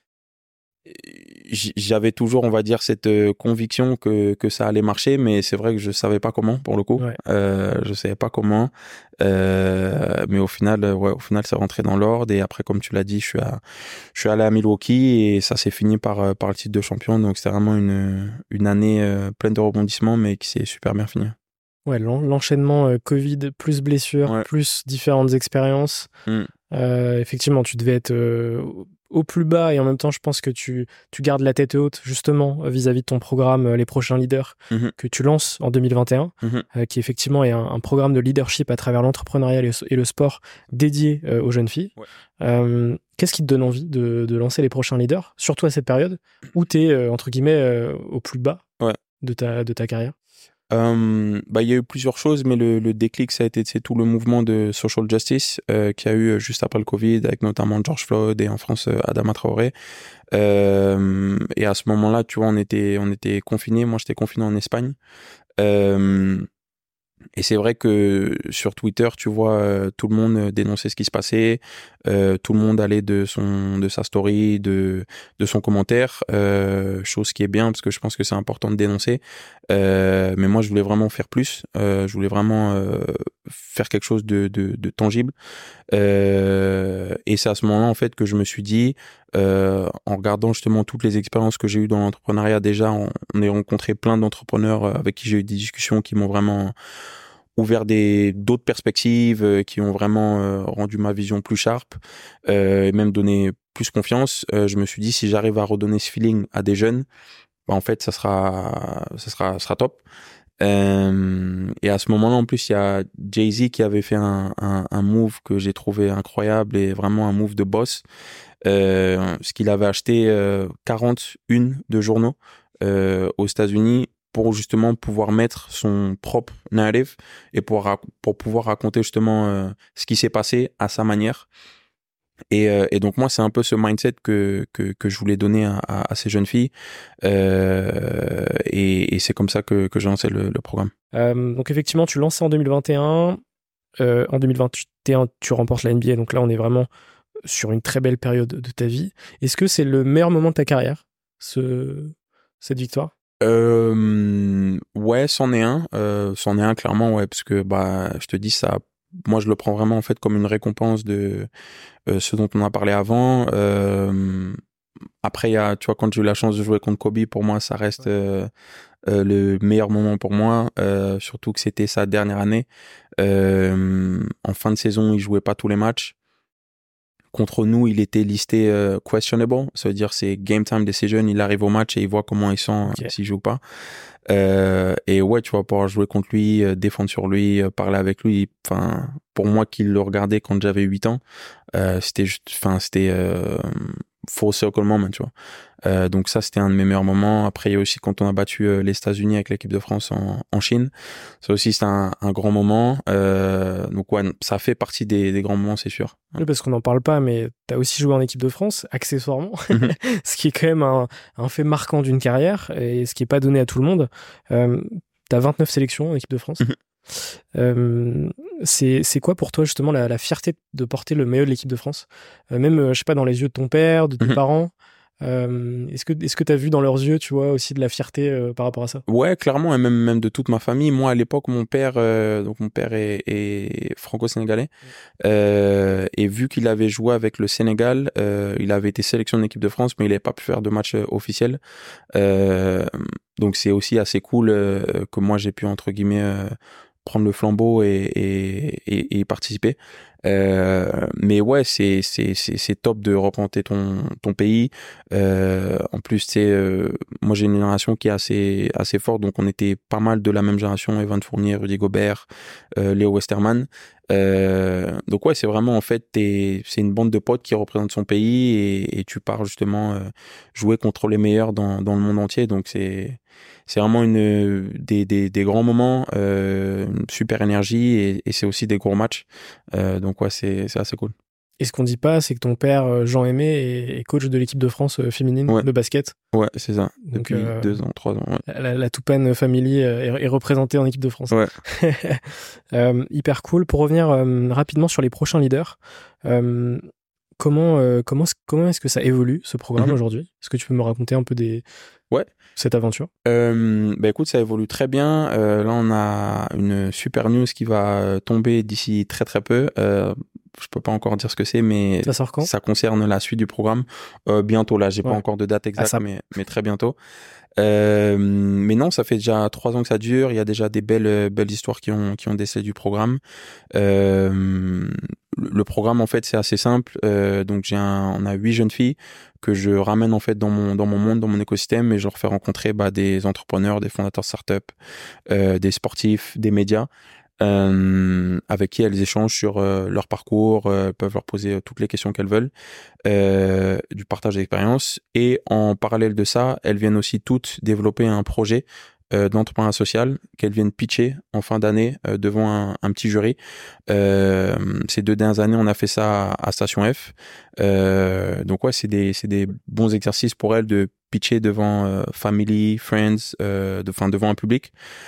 J'avais toujours, on va dire, cette conviction que que ça allait marcher, mais c'est vrai que je savais pas comment pour le coup. Ouais. Euh, je savais pas comment, euh, mais au final, ouais, au final, c'est rentré dans l'ordre. Et après, comme tu l'as dit, je suis à, je suis allé à Milwaukee et ça s'est fini par par le titre de champion. Donc c'était vraiment une une année pleine de rebondissements, mais qui s'est super bien finie. Ouais, l'enchaînement euh, Covid plus blessures, ouais. plus différentes expériences. Mm. Euh, effectivement, tu devais être euh, au plus bas et en même temps, je pense que tu, tu gardes la tête haute justement vis-à-vis de ton programme euh, Les Prochains Leaders mm-hmm. que tu lances en deux mille vingt et un, mm-hmm. euh, qui effectivement est un, un programme de leadership à travers l'entrepreneuriat et, et le sport dédié euh, aux jeunes filles. Ouais. Euh, qu'est-ce qui te donne envie de, de lancer Les Prochains Leaders, surtout à cette période où tu es, euh, entre guillemets, euh, au plus bas ouais. de, ta, de ta carrière? Euh, bah, il y a eu plusieurs choses, mais le, le déclic, ça a été c'est tout le mouvement de social justice euh, qu'il y a eu juste après le Covid, avec notamment George Floyd et en France Adama Traoré. Euh, et à ce moment-là, tu vois, on était on était confinés. Moi, j'étais confiné en Espagne. Euh, Et c'est vrai que sur Twitter, tu vois, euh, tout le monde dénonçait ce qui se passait, euh, tout le monde allait de son, de sa story, de, de son commentaire, euh, chose qui est bien parce que je pense que c'est important de dénoncer. Euh, mais moi, je voulais vraiment faire plus. Euh, je voulais vraiment euh, faire quelque chose de, de, de tangible. Euh, et c'est à ce moment-là, en fait, que je me suis dit, euh, en regardant justement toutes les expériences que j'ai eues dans l'entrepreneuriat, déjà, on, on a rencontré plein d'entrepreneurs avec qui j'ai eu des discussions qui m'ont vraiment ouvert des d'autres perspectives, euh, qui ont vraiment euh, rendu ma vision plus sharp, euh, et même donné plus confiance. Euh, je me suis dit, si j'arrive à redonner ce feeling à des jeunes, bah, en fait, ça sera, ça sera, ça sera top. Euh, et à ce moment-là, en plus, il y a Jay-Z qui avait fait un, un, un move que j'ai trouvé incroyable et vraiment un move de boss. Euh, ce qu'il avait acheté euh, quarante une de journaux euh, aux États-Unis pour justement pouvoir mettre son propre narrative et pour, pour pouvoir raconter justement euh, ce qui s'est passé à sa manière. Et, euh, et donc moi, c'est un peu ce mindset que, que, que je voulais donner à, à, à ces jeunes filles. Euh, et, et c'est comme ça que, que j'ai lancé le, le programme. Euh, donc effectivement, tu lances en deux mille vingt et un. Euh, en deux mille vingt et un, tu remportes la N B A. Donc là, on est vraiment sur une très belle période de ta vie. Est-ce que c'est le meilleur moment de ta carrière, ce, cette victoire? Euh, ouais, c'en est un. Euh, c'en est un clairement, ouais, parce que bah, je te dis ça. Moi, je le prends vraiment en fait comme une récompense de euh, ce dont on a parlé avant. Euh, après, il y a, tu vois, quand j'ai eu la chance de jouer contre Kobe, pour moi, ça reste euh, euh, le meilleur moment pour moi. Euh, surtout que c'était sa dernière année. Euh, en fin de saison, il jouait pas tous les matchs. Contre nous, il était listé euh, questionable, ça veut dire c'est game time decision. Il arrive au match et il voit comment il sent okay. s'il joue pas. Euh, et, Et ouais, tu vas pouvoir jouer contre lui, euh, défendre sur lui, euh, parler avec lui. Enfin, pour moi qui le regardais quand j'avais huit ans, euh, c'était juste, enfin, c'était euh, full circle moment, tu vois. Euh, donc ça, c'était un de mes meilleurs moments. Après, il y a aussi quand on a battu euh, les États-Unis avec l'équipe de France en, en Chine. Ça aussi, c'était un, un grand moment. Euh, donc ouais, ça fait partie des, des grands moments, c'est sûr. Oui, parce qu'on n'en parle pas, mais tu as aussi joué en équipe de France, accessoirement, mm-hmm. ce qui est quand même un, un fait marquant d'une carrière et ce qui n'est pas donné à tout le monde. Euh, tu as vingt-neuf sélections en équipe de France. Mm-hmm. Euh, c'est, c'est quoi pour toi justement la, la fierté de porter le maillot de l'équipe de France, euh, même euh, je sais pas, dans les yeux de ton père, de tes mm-hmm. parents, euh, est-ce que est-ce que t'as vu dans leurs yeux, tu vois, aussi de la fierté euh, par rapport à ça? Ouais, clairement, et même même de toute ma famille. Moi, à l'époque, mon père, euh, donc mon père est, est franco-sénégalais, euh, et vu qu'il avait joué avec le Sénégal, euh, il avait été sélectionné en équipe de France, mais il n'avait pas pu faire de match officiel. Euh, donc c'est aussi assez cool euh, que moi j'ai pu entre guillemets euh, prendre le flambeau et, et, et, et participer. Euh, mais ouais, c'est, c'est, c'est, c'est top de représenter ton, ton pays. Euh, en plus, c'est, euh, moi j'ai une génération qui est assez, assez forte, donc on était pas mal de la même génération, Evan Fournier, Rudy Gobert, euh, Léo Westerman. Euh, donc ouais, c'est vraiment en fait, t'es, c'est une bande de potes qui représentent son pays et, et tu pars justement euh, jouer contre les meilleurs dans, dans le monde entier. Donc c'est, c'est vraiment une, des, des, des grands moments, euh, une super énergie et, et c'est aussi des gros matchs. Euh, donc ouais, c'est, c'est assez cool. Et ce qu'on dit pas, c'est que ton père, Jean-Aimé, est coach de l'équipe de France féminine ouais. de basket. Ouais, c'est ça. Donc, depuis euh, deux ans, trois ans. Ouais. La, la Toupane Family est, est représentée en équipe de France. Ouais. euh, hyper cool. Pour revenir euh, rapidement sur les prochains leaders, euh, comment, euh, comment, comment est-ce que ça évolue, ce programme, mm-hmm. aujourd'hui? Est-ce que tu peux me raconter un peu des... Ouais. cette aventure? euh, bah écoute, ça évolue très bien. Euh, là, on a une super news qui va tomber d'ici très très peu. Euh, je peux pas encore dire ce que c'est, mais ça sort quand? Ça concerne la suite du programme. Euh, bientôt, là, j'ai ouais. pas encore de date exacte, ah, mais, mais très bientôt. Euh, mais non, ça fait déjà trois ans que ça dure. Il y a déjà des belles belles histoires qui ont qui ont décelé du programme. Euh, le programme en fait c'est assez simple. Euh, donc j'ai un, on a huit jeunes filles que je ramène en fait dans mon dans mon monde, dans mon écosystème, et je leur fais rencontrer bah, des entrepreneurs, des fondateurs de start-up, euh, des sportifs, des médias. Euh, avec qui elles échangent sur euh, leur parcours, euh, peuvent leur poser euh, toutes les questions qu'elles veulent, euh, du partage d'expérience. Et en parallèle de ça, elles viennent aussi toutes développer un projet euh, d'entrepreneuriat social qu'elles viennent pitcher en fin d'année euh, devant un, un petit jury. Euh, ces deux dernières années, on a fait ça à, à Station F. Euh, donc ouais, c'est des c'est des bons exercices pour elles de pitcher devant euh, family, friends, euh, de, enfin devant un public.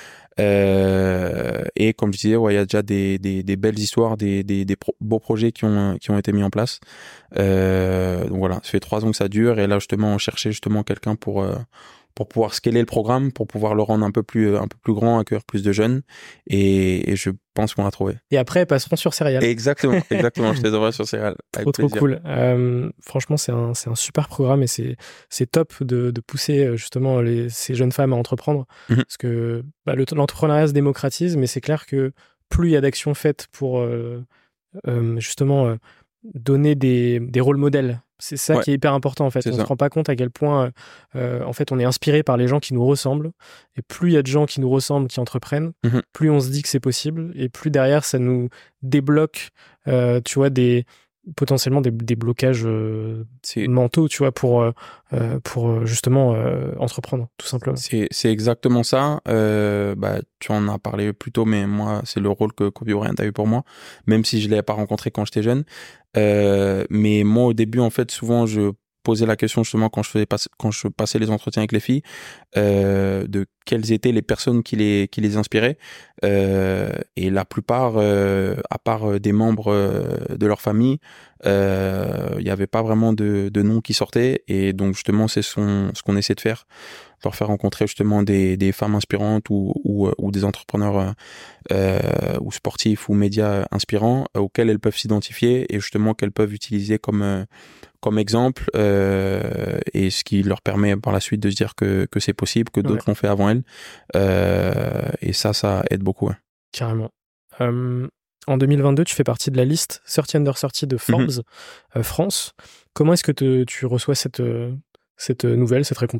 Euh, et comme je disais, ouais, il y a déjà des, des, des belles histoires, des, des, des pro- beaux projets qui ont, qui ont été mis en place. Euh, donc voilà, ça fait trois ans que ça dure, et là justement, on cherchait justement quelqu'un pour, euh, pour pouvoir scaler le programme, pour pouvoir le rendre un peu plus, un peu plus grand, accueillir plus de jeunes, et, et je pense qu'on l'a trouvé. Et après, elles passeront sur Serial. Exactement, exactement, je te devrais sur Serial. Trop, trop cool. Euh, franchement, c'est un, c'est un super programme, et c'est, c'est top de, de pousser justement les, ces jeunes femmes à entreprendre, mm-hmm. parce que bah, le, l'entrepreneuriat se démocratise, mais c'est clair que plus il y a d'actions faites pour euh, euh, justement euh, donner des, des rôles modèles. C'est ça ouais. qui est hyper important en fait. C'est on ne se rend pas compte à quel point euh, en fait on est inspiré par les gens qui nous ressemblent, et plus il y a de gens qui nous ressemblent qui entreprennent, mm-hmm. plus on se dit que c'est possible, et plus derrière ça nous débloque euh, tu vois des potentiellement des, des blocages euh, mentaux, tu vois, pour euh, pour justement euh, entreprendre tout simplement. C'est c'est exactement ça. Euh, bah tu en as parlé plus tôt, mais moi c'est le rôle que Kobe Bryant a eu pour moi, même si je l'avais pas rencontré quand j'étais jeune. Euh, mais moi au début en fait souvent je posais la question justement quand je faisais pas, quand je passais les entretiens avec les filles euh, de quelles étaient les personnes qui les qui les inspiraient, euh, et la plupart euh, à part des membres euh, de leur famille, il euh, y avait pas vraiment de de noms qui sortaient, et donc justement c'est son ce qu'on essaie de faire, leur faire rencontrer justement des des femmes inspirantes ou ou, ou des entrepreneurs euh, ou sportifs ou médias inspirants euh, auxquels elles peuvent s'identifier, et justement qu'elles peuvent utiliser comme euh, comme exemple, euh, et ce qui leur permet par la suite de se dire que que c'est possible, que d'autres ouais. l'ont fait avant elles, euh, et ça ça aide beaucoup. Ouais. Carrément. Euh, en deux mille vingt-deux, tu fais partie de la liste trente under trente de Forbes mm-hmm. euh, France. Comment est-ce que te, tu reçois cette cette nouvelle, cette récompense?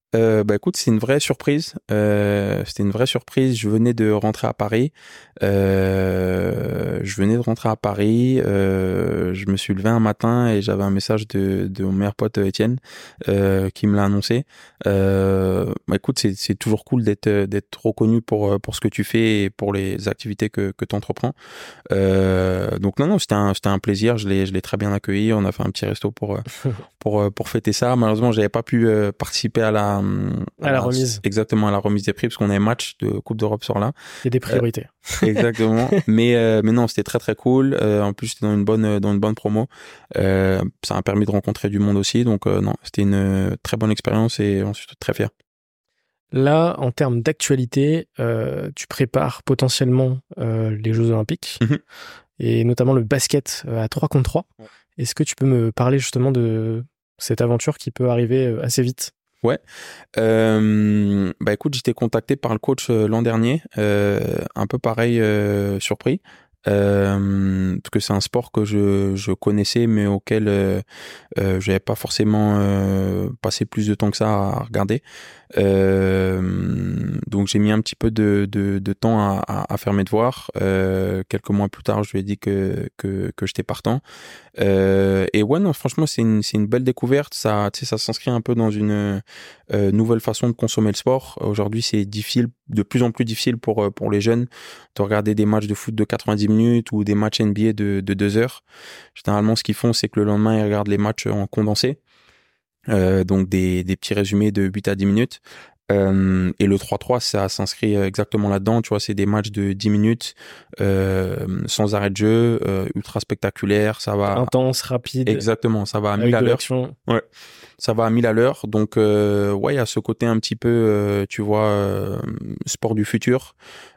Euh, bah écoute, c'est une vraie surprise. Euh, c'était une vraie surprise. Je venais de rentrer à Paris. Euh, je venais de rentrer à Paris. Euh, je me suis levé un matin et j'avais un message de, de mon meilleur pote Étienne euh, qui me l'a annoncé. Euh, bah écoute, c'est, c'est toujours cool d'être d'être reconnu pour pour ce que tu fais et pour les activités que que tu entreprends. Euh, donc non non, c'était un c'était un plaisir. Je l'ai je l'ai très bien accueilli. On a fait un petit resto pour pour pour fêter ça. Malheureusement, j'avais pas pu euh, participer à la à, à la remise. Exactement, à la remise des prix parce qu'on a un match de Coupe d'Europe sur là. Il y a des priorités. Euh, exactement. mais euh, mais non, c'était très très cool. Euh, en plus, c'était dans une bonne dans une bonne promo. Euh, ça a permis de rencontrer du monde aussi. Donc euh, non, c'était une très bonne expérience et on suis très fier. Là, en termes d'actualité, euh, tu prépares potentiellement euh, les Jeux Olympiques Mm-hmm. et notamment le basket à trois contre trois. Ouais. Est-ce que tu peux me parler justement de cette aventure qui peut arriver assez vite? Ouais. Euh, bah écoute, j'étais contacté par le coach euh, l'an dernier, euh, un peu pareil, euh, surpris. Euh, parce que c'est un sport que je, je connaissais mais auquel euh, euh, j'avais pas forcément euh, passé plus de temps que ça à regarder. Euh, donc j'ai mis un petit peu de, de, de temps à, à, à faire mes devoirs. Euh, quelques mois plus tard, je lui ai dit que que, que j'étais partant. Euh, et ouais, non, franchement, c'est une c'est une belle découverte. Ça, tu sais, ça s'inscrit un peu dans une euh, nouvelle façon de consommer le sport. Aujourd'hui, c'est difficile, de plus en plus difficile pour pour les jeunes de regarder des matchs de foot de quatre-vingt-dix minutes ou des matchs N B A de de deux heures. Généralement, ce qu'ils font, c'est que le lendemain, ils regardent les matchs en condensé. Euh, donc des, des petits résumés de huit à dix minutes. Euh, et le trois trois, ça s'inscrit exactement là-dedans. Tu vois, c'est des matchs de dix minutes, euh, sans arrêt de jeu, euh, ultra spectaculaire. Ça va intense, rapide. Exactement, ça va à mille à l'heure. Ouais, ça va à mille à l'heure. Donc, euh, ouais, il y a ce côté un petit peu, euh, tu vois, euh, sport du futur,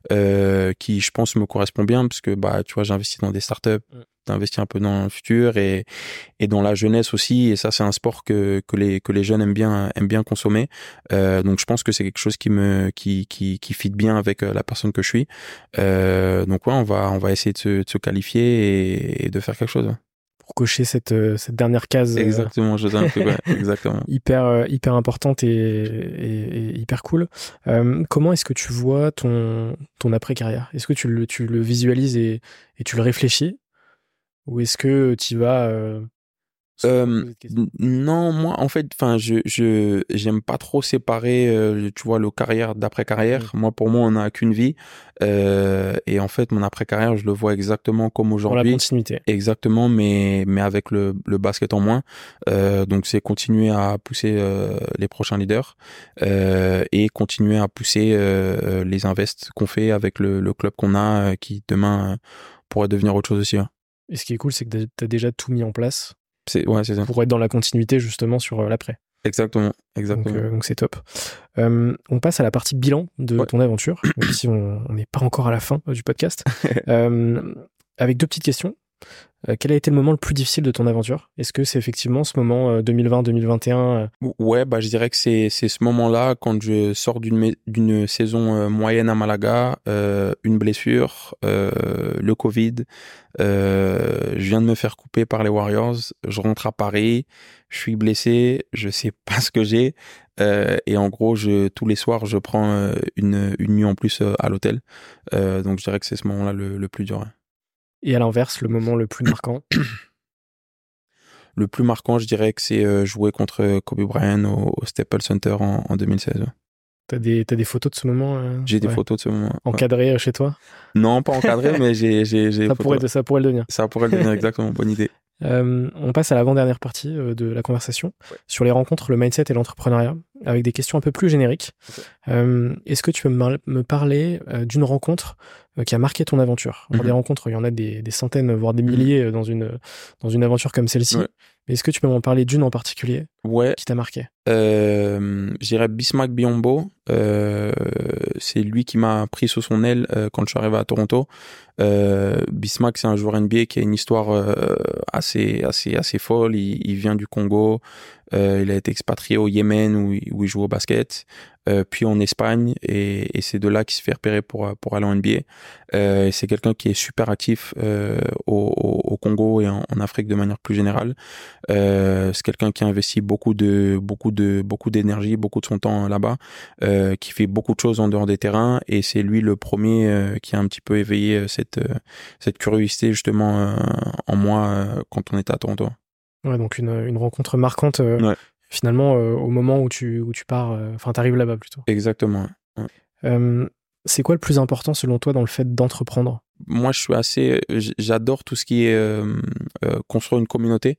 euh, qui, je pense, me correspond bien parce que, bah, tu vois, j'investis dans des startups. Ouais. T'investis un peu dans le futur et et dans la jeunesse aussi, et ça c'est un sport que que les que les jeunes aiment bien aiment bien consommer. Euh, donc je pense que c'est quelque chose qui me qui qui qui fit bien avec la personne que je suis. Euh, donc ouais, on va on va essayer de se, de se qualifier et, et de faire quelque chose. Ouais. Pour cocher cette cette dernière case. Exactement, je un peu, ouais, exactement. hyper hyper importante et, et, et hyper cool. Euh, comment est-ce que tu vois ton ton après carrière? Est-ce que tu le tu le visualises et et tu le réfléchis? Ou est-ce que tu vas euh, euh, non, moi en fait, enfin, je je j'aime pas trop séparer, euh, tu vois, le carrière d'après carrière. Mmh. Moi, pour moi, on n'a qu'une vie, euh, et en fait, mon après carrière, je le vois exactement comme aujourd'hui. Dans la continuité. Exactement, mais mais avec le le basket en moins. Euh, donc, c'est continuer à pousser euh, les prochains leaders euh, et continuer à pousser euh, les invests qu'on fait avec le le club qu'on a, euh, qui demain euh, pourrait devenir autre chose aussi. Hein. Et ce qui est cool, c'est que tu as déjà tout mis en place. C'est, ouais, c'est ça. Pour être dans la continuité, justement, sur euh, l'après. Exactement, exactement. Donc, euh, donc c'est top. Euh, on passe à la partie bilan de ouais. ton aventure, même si on n'est pas encore à la fin euh, du podcast. euh, avec deux petites questions. Euh, quel a été le moment le plus difficile de ton aventure? Est-ce que c'est effectivement ce moment euh, deux mille vingt deux mille vingt et un euh... Ouais, bah je dirais que c'est c'est ce moment-là quand je sors d'une d'une saison euh, moyenne à Malaga, euh, une blessure, euh, le Covid, euh, je viens de me faire couper par les Warriors, je rentre à Paris, je suis blessé, je sais pas ce que j'ai, euh, et en gros je tous les soirs je prends euh, une une nuit en plus euh, à l'hôtel, euh, donc je dirais que c'est ce moment-là le, le plus dur. Hein. Et à l'inverse, le moment le plus marquant? Le plus marquant, je dirais que c'est euh, jouer contre Kobe Bryant au, au Staples Center en, en deux mille seize. Ouais. T'as des, t'as des photos de ce moment euh... J'ai ouais. des photos de ce moment. Encadrées ouais. chez toi? Non, pas encadrées, mais j'ai, j'ai, j'ai ça, pourrait, ça pourrait le devenir. Ça pourrait le devenir, exactement. Bonne idée. Euh, on passe à l'avant-dernière partie euh, de la conversation, ouais. sur les rencontres, le mindset et l'entrepreneuriat, avec des questions un peu plus génériques. Okay. Euh, est-ce que tu peux me, me parler euh, d'une rencontre euh, qui a marqué ton aventure? Alors, mm-hmm. des rencontres, il y en a des, des centaines, voire des milliers mm-hmm. dans, une, dans une aventure comme celle-ci. Ouais. Mais est-ce que tu peux m'en parler d'une en particulier ouais. qui t'a marqué? euh, Je dirais Bismack Biyombo. Euh, c'est lui qui m'a pris sous son aile euh, quand je suis arrivé à Toronto. Euh, Bismack, c'est un joueur N B A qui a une histoire euh, assez, assez, assez folle. Il, il vient du Congo. Euh, il a été expatrié au Yémen où il, où il joue au basket. euh, puis en Espagne, et, et c'est de là qu'il se fait repérer pour pour aller en N B A. Euh, c'est quelqu'un qui est super actif euh, au, au Congo et en, en Afrique de manière plus générale. Euh, c'est quelqu'un qui investit beaucoup de beaucoup de beaucoup d'énergie, beaucoup de son temps là-bas, euh, qui fait beaucoup de choses en dehors des terrains, et c'est lui le premier euh, qui a un petit peu éveillé cette euh, cette curiosité justement euh, en moi euh, quand on était à Toronto. Ouais, donc une, une rencontre marquante euh, Ouais. finalement euh, au moment où tu où tu pars, enfin euh, t'arrives là-bas plutôt. Exactement. Ouais. Euh, c'est quoi le plus important selon toi dans le fait d'entreprendre? Moi, je suis assez, j'adore tout ce qui est euh, euh, construire une communauté.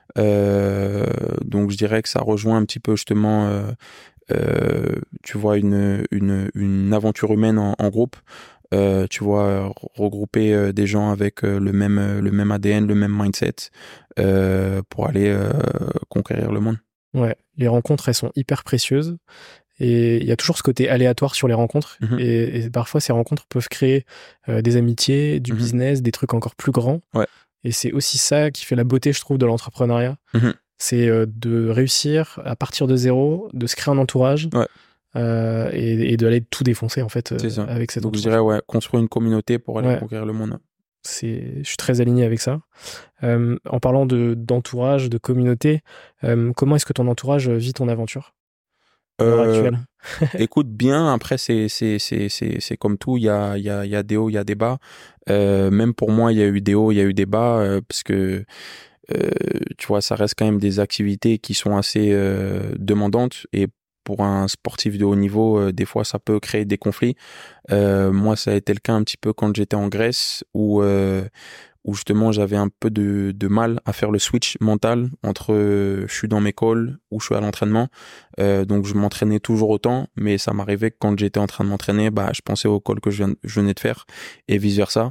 Euh, donc, je dirais que ça rejoint un petit peu justement, euh, euh, tu vois, une une une aventure humaine en, en groupe. Euh, tu vois, regrouper euh, des gens avec euh, le même euh, le même A D N, le même mindset euh, pour aller euh, conquérir le monde. Ouais, les rencontres, elles sont hyper précieuses. Et il y a toujours ce côté aléatoire sur les rencontres. Mmh. Et, et parfois, ces rencontres peuvent créer euh, des amitiés, du mmh. business, des trucs encore plus grands. Ouais. Et c'est aussi ça qui fait la beauté, je trouve, de l'entrepreneuriat. Mmh. C'est euh, de réussir à partir de zéro, de se créer un entourage. Ouais. Euh, et, et d'aller tout défoncer, en fait, euh, avec cet Donc, entourage. je dirais, ouais, construire une communauté pour aller ouais. conquérir le monde. C'est, je suis très aligné avec ça. Euh, en parlant de, d'entourage, de communauté, euh, comment est-ce que ton entourage vit ton aventure à l'heure euh, actuelle? Écoute bien, après c'est c'est c'est c'est c'est comme tout, il y a il y a il y a des hauts, il y a des bas. Euh, même pour moi, il y a eu des hauts, il y a eu des bas euh, parce que euh, tu vois, ça reste quand même des activités qui sont assez euh, demandantes, et pour un sportif de haut niveau, euh, des fois ça peut créer des conflits. Euh, moi, ça a été le cas un petit peu quand j'étais en Grèce, où euh, où justement j'avais un peu de, de mal à faire le switch mental entre euh, je suis dans mes calls ou je suis à l'entraînement. Euh, donc je m'entraînais toujours autant, mais ça m'arrivait que quand j'étais en train de m'entraîner, bah, je pensais au call que je, viens, je venais de faire, et vice versa.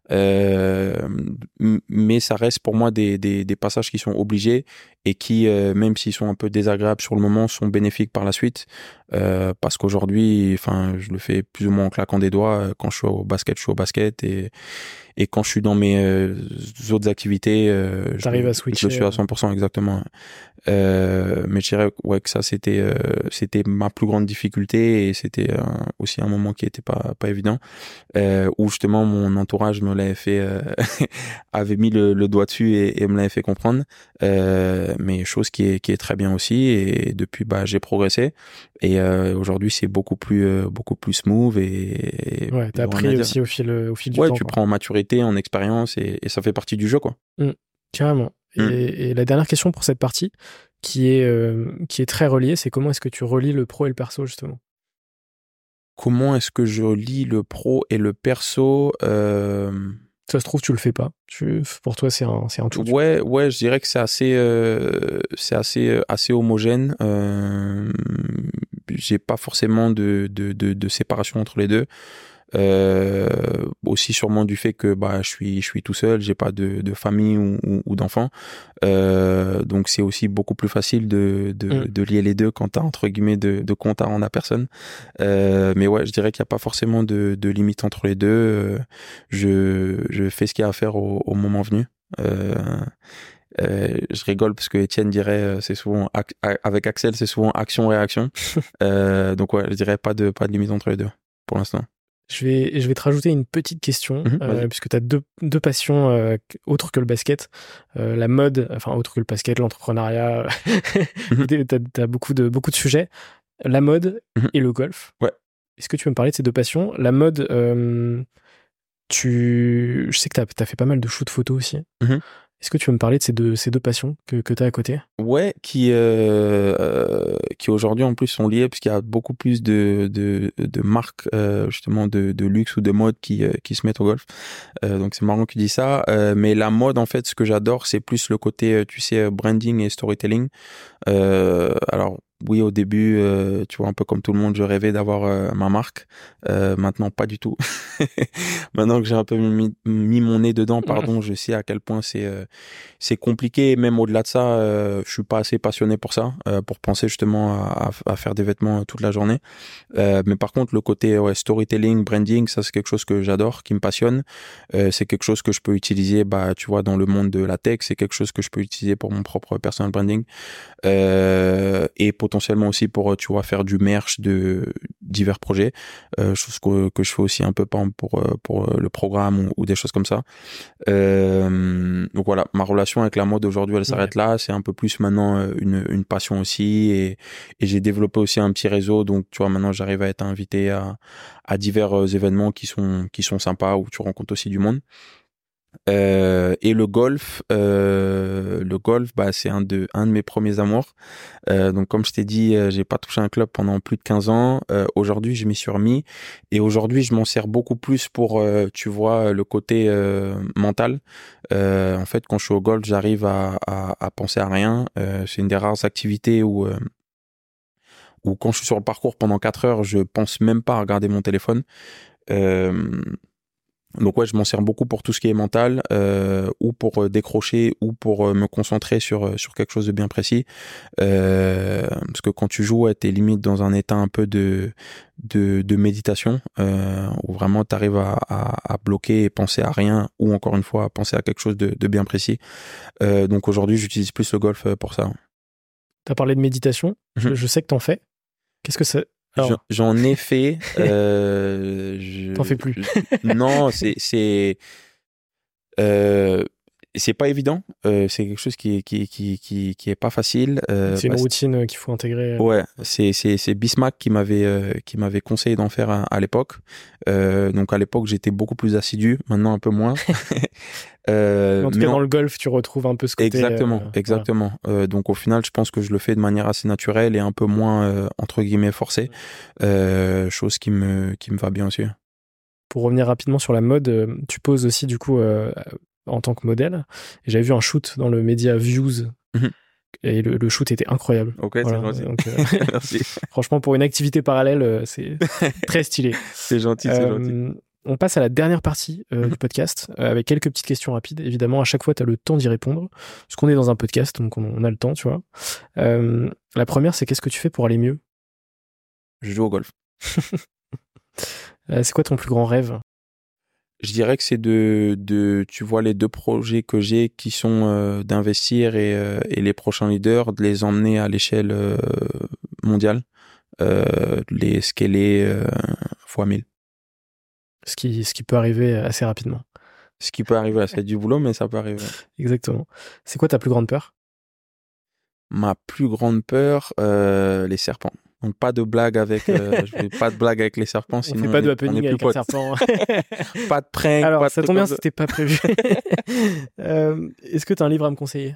Euh, mais ça reste pour moi des, des, des passages qui sont obligés, et qui, euh, même s'ils sont un peu désagréables sur le moment, sont bénéfiques par la suite. Euh, parce qu'aujourd'hui, enfin, je le fais plus ou moins en claquant des doigts. Quand je suis au basket, je suis au basket, et et quand je suis dans mes euh, autres activités, euh, je, à switcher, je le suis à cent pour cent exactement. Euh, mais je dirais ouais que ça c'était euh, c'était ma plus grande difficulté, et c'était euh, aussi un moment qui était pas pas évident, euh, où justement mon entourage me l'avait fait euh, avait mis le, le doigt dessus, et, et me l'avait fait comprendre. Euh, mais chose qui est qui est très bien aussi, et depuis bah j'ai progressé, et euh, aujourd'hui c'est beaucoup plus euh, beaucoup plus smooth, et, et ouais t'as appris aussi au fil au fil du ouais, temps. Ouais, tu quoi. prends en maturité, en expérience, et, et ça fait partie du jeu, quoi. Mmh, carrément. Mmh. Et, et la dernière question pour cette partie, qui est, euh, qui est très reliée, c'est comment est-ce que tu relis le pro et le perso, justement? Comment est-ce que je lis le pro et le perso euh... Ça se trouve, tu le fais pas. Tu, pour toi, c'est un, c'est un tout. Ouais, ouais, je dirais que c'est assez, euh, c'est assez, assez homogène. Euh, j'ai pas forcément de, de, de, de séparation entre les deux. Euh, aussi sûrement du fait que bah je suis je suis tout seul, j'ai pas de, de famille ou, ou, ou d'enfants, euh, donc c'est aussi beaucoup plus facile de de, mm. de lier les deux quand t'as entre guillemets de, de compte à rendre à personne. Euh, mais ouais, je dirais qu'il y a pas forcément de, de limite entre les deux. Euh, je je fais ce qu'il y a à faire au, au moment venu. Euh, Euh, je rigole parce que Étienne dirait euh, c'est souvent ac- avec Axel c'est souvent action réaction. euh, donc ouais, je dirais pas de pas de limite entre les deux pour l'instant. Je vais, je vais te rajouter une petite question, mmh, euh, puisque tu as deux, deux passions euh, autres que le basket. Euh, la mode, enfin, autre que le basket, l'entrepreneuriat, mmh. tu as beaucoup de, beaucoup de sujets. La mode mmh. et le golf. Ouais. Est-ce que tu peux me parler de ces deux passions? La mode, euh, tu... je sais que tu as fait pas mal de shoots photos aussi. Mmh. Est-ce que tu peux me parler de ces deux, ces deux passions que, que tu as à côté? Ouais, qui, euh, euh, qui aujourd'hui en plus sont liées, parce qu'il y a beaucoup plus de, de, de marques euh, justement de, de luxe ou de mode qui, euh, qui se mettent au golf. Euh, donc c'est marrant que tu dis ça. Euh, mais la mode, en fait, ce que j'adore, c'est plus le côté, tu sais, branding et storytelling. Euh, alors, oui, au début, euh, tu vois, un peu comme tout le monde, je rêvais d'avoir euh, ma marque. Euh, maintenant, pas du tout. Maintenant que j'ai un peu mis, mis mon nez dedans, pardon, je sais à quel point c'est euh, c'est compliqué. Même au-delà de ça, euh, je suis pas assez passionné pour ça, euh, pour penser justement à, à faire des vêtements toute la journée. Euh, mais par contre, le côté ouais, storytelling, branding, ça c'est quelque chose que j'adore, qui me passionne. Euh, c'est quelque chose que je peux utiliser, bah, tu vois, dans le monde de la tech. C'est quelque chose que je peux utiliser pour mon propre personal branding. Euh, et potentiellement potentiellement aussi pour, tu vois, faire du merch de divers projets, euh, chose que, que je fais aussi un peu pour, pour, pour le programme ou, ou des choses comme ça. Euh, donc voilà, ma relation avec la mode aujourd'hui, elle s'arrête ouais. là. C'est un peu plus maintenant une, une passion aussi, et, et j'ai développé aussi un petit réseau. Donc tu vois, maintenant j'arrive à être invité à, à divers événements qui sont, qui sont sympas, où tu rencontres aussi du monde. Euh, et le golf, euh, le golf, bah c'est un de un de mes premiers amours. Euh, donc comme je t'ai dit, euh, j'ai pas touché un club pendant plus de quinze ans. Euh, aujourd'hui, je m'y suis remis, et aujourd'hui, je m'en sers beaucoup plus pour, euh, tu vois, le côté euh, mental. Euh, en fait, quand je suis au golf, j'arrive à, à, à penser à rien. Euh, c'est une des rares activités où euh, où quand je suis sur le parcours pendant quatre heures, je pense même pas à regarder mon téléphone. Euh, Donc ouais, je m'en sers beaucoup pour tout ce qui est mental, euh, ou pour décrocher, ou pour me concentrer sur sur quelque chose de bien précis. Euh, parce que quand tu joues, ouais, t'es limite dans un état un peu de de, de méditation, euh, où vraiment t'arrives à, à, à bloquer et penser à rien, ou encore une fois à penser à quelque chose de, de bien précis. Euh, donc aujourd'hui, j'utilise plus le golf pour ça. T'as parlé de méditation. Mmh. Je, je sais que t'en fais. Qu'est-ce que c'est? Alors, j'en ai fait. Euh, je, T'en fais plus. je, non, c'est c'est euh, c'est pas évident. Euh, c'est quelque chose qui est qui qui qui qui est pas facile. Euh, c'est une routine qu'il faut intégrer. Ouais, c'est c'est c'est Bismack qui m'avait euh, qui m'avait conseillé d'en faire à, à l'époque. Euh, donc à l'époque j'étais beaucoup plus assidu. Maintenant un peu moins. euh, en tout cas en... dans le golf tu retrouves un peu ce côté. Exactement, euh, exactement. Voilà. Euh, donc au final je pense que je le fais de manière assez naturelle et un peu moins euh, entre guillemets forcée. Euh, chose qui me qui me va bien aussi. Pour revenir rapidement sur la mode, euh, tu poses aussi du coup euh, en tant que modèle. Et j'avais vu un shoot dans le média Views. Mm-hmm. Et le, le shoot était incroyable. Ok, voilà. C'est gentil. Donc, euh, merci. Franchement, pour une activité parallèle, euh, c'est très stylé. C'est gentil, c'est euh, gentil. On passe à la dernière partie euh, mm-hmm. du podcast, euh, avec quelques petites questions rapides. Évidemment, à chaque fois, tu as le temps d'y répondre. Parce qu'on est dans un podcast, donc on, on a le temps, tu vois. Euh, la première, c'est qu'est-ce que tu fais pour aller mieux? Je joue au golf. euh, c'est quoi ton plus grand rêve? Je dirais que c'est de, de, tu vois, les deux projets que j'ai qui sont euh, d'investir et, euh, et les prochains leaders, de les emmener à l'échelle euh, mondiale, euh, de les scaler euh, fois mille. Ce qui, ce qui peut arriver assez rapidement. Ce qui peut arriver, c'est du boulot, mais ça peut arriver. Exactement. C'est quoi ta plus grande peur? Ma plus grande peur, euh, les serpents. Donc pas de blague avec, euh, je fais pas de blague avec les serpents. On sinon fait pas on de est, happening avec un serpent. Pas de prank. Alors pas de ça tombe bien, c'était pas prévu. euh, est-ce que tu as un livre à me conseiller?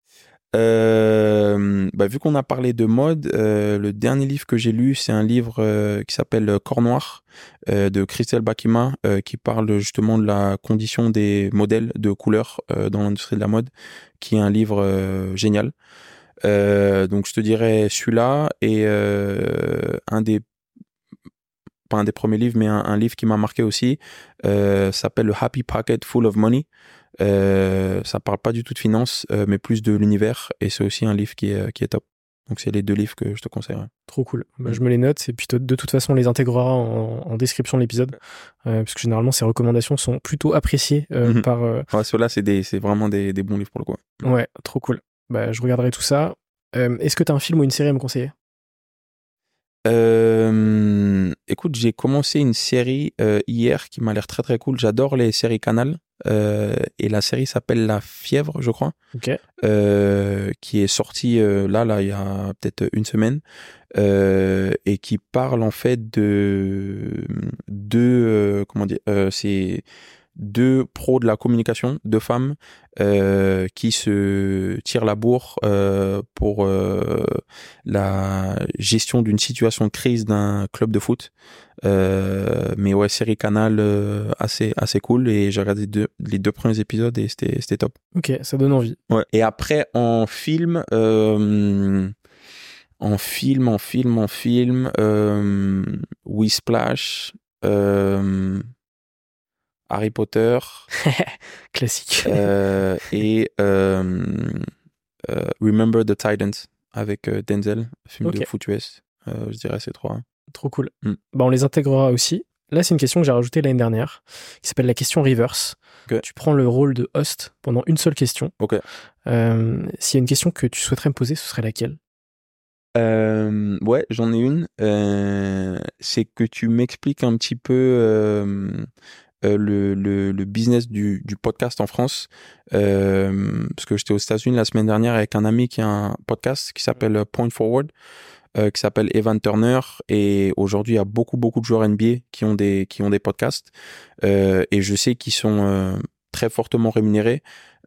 Euh, bah, vu qu'on a parlé de mode, euh, le dernier livre que j'ai lu, c'est un livre euh, qui s'appelle Corps Noir euh, de Christelle Bakima, euh, qui parle justement de la condition des modèles de couleurs euh, dans l'industrie de la mode, qui est un livre euh, génial. Euh, donc je te dirais celui-là, et euh, un des pas un des premiers livres, mais un, un livre qui m'a marqué aussi, euh, s'appelle le Happy Pocket Full of Money. Euh, ça parle pas du tout de finance, euh, mais plus de l'univers, et c'est aussi un livre qui est qui est top. Donc c'est les deux livres que je te conseillerais. Trop cool. Bah, mmh. Je me les note, et puis de toute façon on les intégrera en, en description de l'épisode, euh, parce que généralement ces recommandations sont plutôt appréciées euh, mmh. par. Euh... Ouais, ceux-là c'est des c'est vraiment des des bons livres pour le coup. Ouais, trop cool. Bah je regarderai tout ça. Euh, est-ce que tu as un film ou une série à me conseiller? Euh, écoute, j'ai commencé une série euh, hier qui m'a l'air très très cool. J'adore les séries Canal, euh, et la série s'appelle La Fièvre, je crois, okay. euh, qui est sortie euh, là là il y a peut-être une semaine, euh, et qui parle en fait de deux euh, comment dire, euh, c'est deux pros de la communication, deux femmes euh, qui se tirent la bourre euh, pour euh, la gestion d'une situation de crise d'un club de foot. Euh, mais ouais, série Canal euh, assez assez cool, et j'ai regardé deux, les deux premiers épisodes et c'était c'était top. Ok, ça donne envie. Ouais. Et après en film, euh, en film, en film, en film, euh, Whisplash. Euh, Harry Potter, classique, euh, et euh, euh, Remember the Titans avec euh, Denzel, film okay. de foot U S. Euh, je dirais ces trois. Trop cool. Mm. Bah, on les intégrera aussi. Là, c'est une question que j'ai rajoutée l'année dernière, qui s'appelle la question reverse. Okay. Tu prends le rôle de host pendant une seule question. Okay. Euh, s'il y a une question que tu souhaiterais me poser, ce serait laquelle? Euh, ouais, j'en ai une. Euh, c'est que tu m'expliques un petit peu euh, euh, le, le, le business du, du podcast en France. Euh, parce que j'étais aux États-Unis la semaine dernière avec un ami qui a un podcast qui s'appelle Point Forward, euh, qui s'appelle Evan Turner. Et aujourd'hui, il y a beaucoup, beaucoup de joueurs N B A qui ont des, qui ont des podcasts. Euh, et je sais qu'ils sont euh, très fortement rémunérés.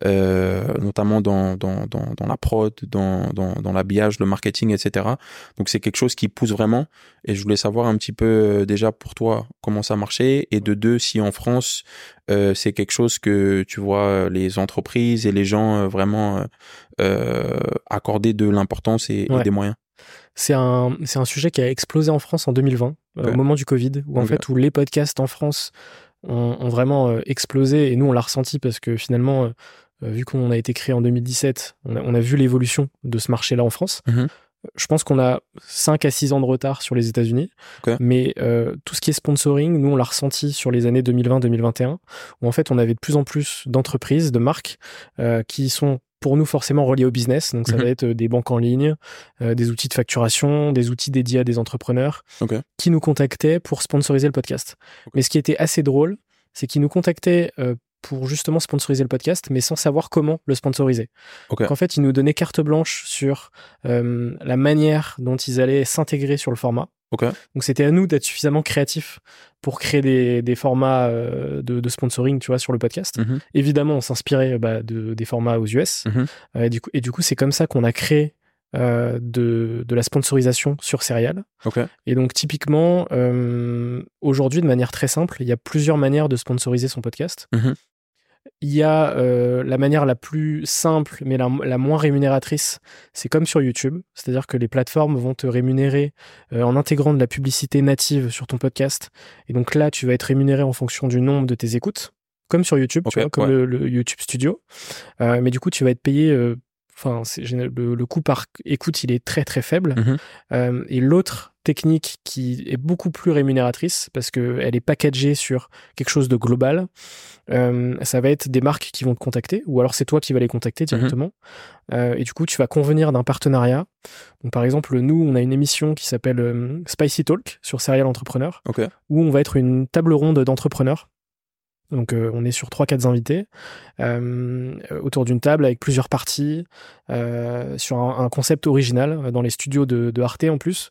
Euh, notamment dans, dans, dans, dans la prod, dans, dans, dans l'habillage, le marketing, et cetera. Donc c'est quelque chose qui pousse vraiment. Et je voulais savoir un petit peu euh, déjà pour toi comment ça marchait, et de deux, si en France euh, c'est quelque chose que tu vois les entreprises et les gens euh, vraiment euh, accorder de l'importance et, Ouais. et des moyens. C'est un, c'est un sujet qui a explosé en France en deux mille vingt, Okay. euh, au moment du Covid, où en Okay. fait où les podcasts en France ont, ont vraiment euh, explosé, et nous on l'a ressenti parce que finalement, euh, vu qu'on a été créé en deux mille dix-sept, on a, on a vu l'évolution de ce marché-là en France. Mm-hmm. Je pense qu'on a cinq à six ans de retard sur les États-Unis, Okay. mais euh, tout ce qui est sponsoring, nous on l'a ressenti sur les années deux mille vingt deux mille vingt et un, où en fait on avait de plus en plus d'entreprises, de marques euh, qui sont pour nous forcément reliés au business. Donc ça mm-hmm. va être des banques en ligne, euh, des outils de facturation, des outils dédiés à des entrepreneurs Okay. qui nous contactaient pour sponsoriser le podcast. Okay. Mais ce qui était assez drôle, c'est qu'ils nous contactaient euh, pour justement sponsoriser le podcast, mais sans savoir comment le sponsoriser. Okay. Donc en fait, ils nous donnaient carte blanche sur euh, la manière dont ils allaient s'intégrer sur le format. Okay. Donc c'était à nous d'être suffisamment créatifs pour créer des, des formats euh, de, de sponsoring, tu vois, sur le podcast. Mm-hmm. Évidemment, on s'inspirait bah, de, des formats aux U S. Mm-hmm. Euh, et, du coup, et du coup, c'est comme ça qu'on a créé euh, de, de la sponsorisation sur Serial. Okay. Et donc typiquement, euh, aujourd'hui, de manière très simple, il y a plusieurs manières de sponsoriser son podcast. Mm-hmm. Il y a euh, la manière la plus simple, mais la, la moins rémunératrice, c'est comme sur YouTube. C'est-à-dire que les plateformes vont te rémunérer euh, en intégrant de la publicité native sur ton podcast. Et donc là, tu vas être rémunéré en fonction du nombre de tes écoutes, comme sur YouTube, okay, tu vois, comme ouais. le, le YouTube Studio. Euh, mais du coup, tu vas être payé... Euh, Enfin, c'est, le, le coût par écoute, il est très très faible. Mm-hmm. Euh, et l'autre technique qui est beaucoup plus rémunératrice, parce qu'elle est packagée sur quelque chose de global, euh, ça va être des marques qui vont te contacter, ou alors c'est toi qui vas les contacter directement. Mm-hmm. Euh, et du coup, tu vas convenir d'un partenariat. Donc, par exemple, nous, on a une émission qui s'appelle euh, Spicy Talk sur Serial Entrepreneur, okay. où on va être une table ronde d'entrepreneurs. Donc, euh, on est sur trois quatre invités euh, autour d'une table avec plusieurs parties euh, sur un, un concept original dans les studios de, de Arte en plus.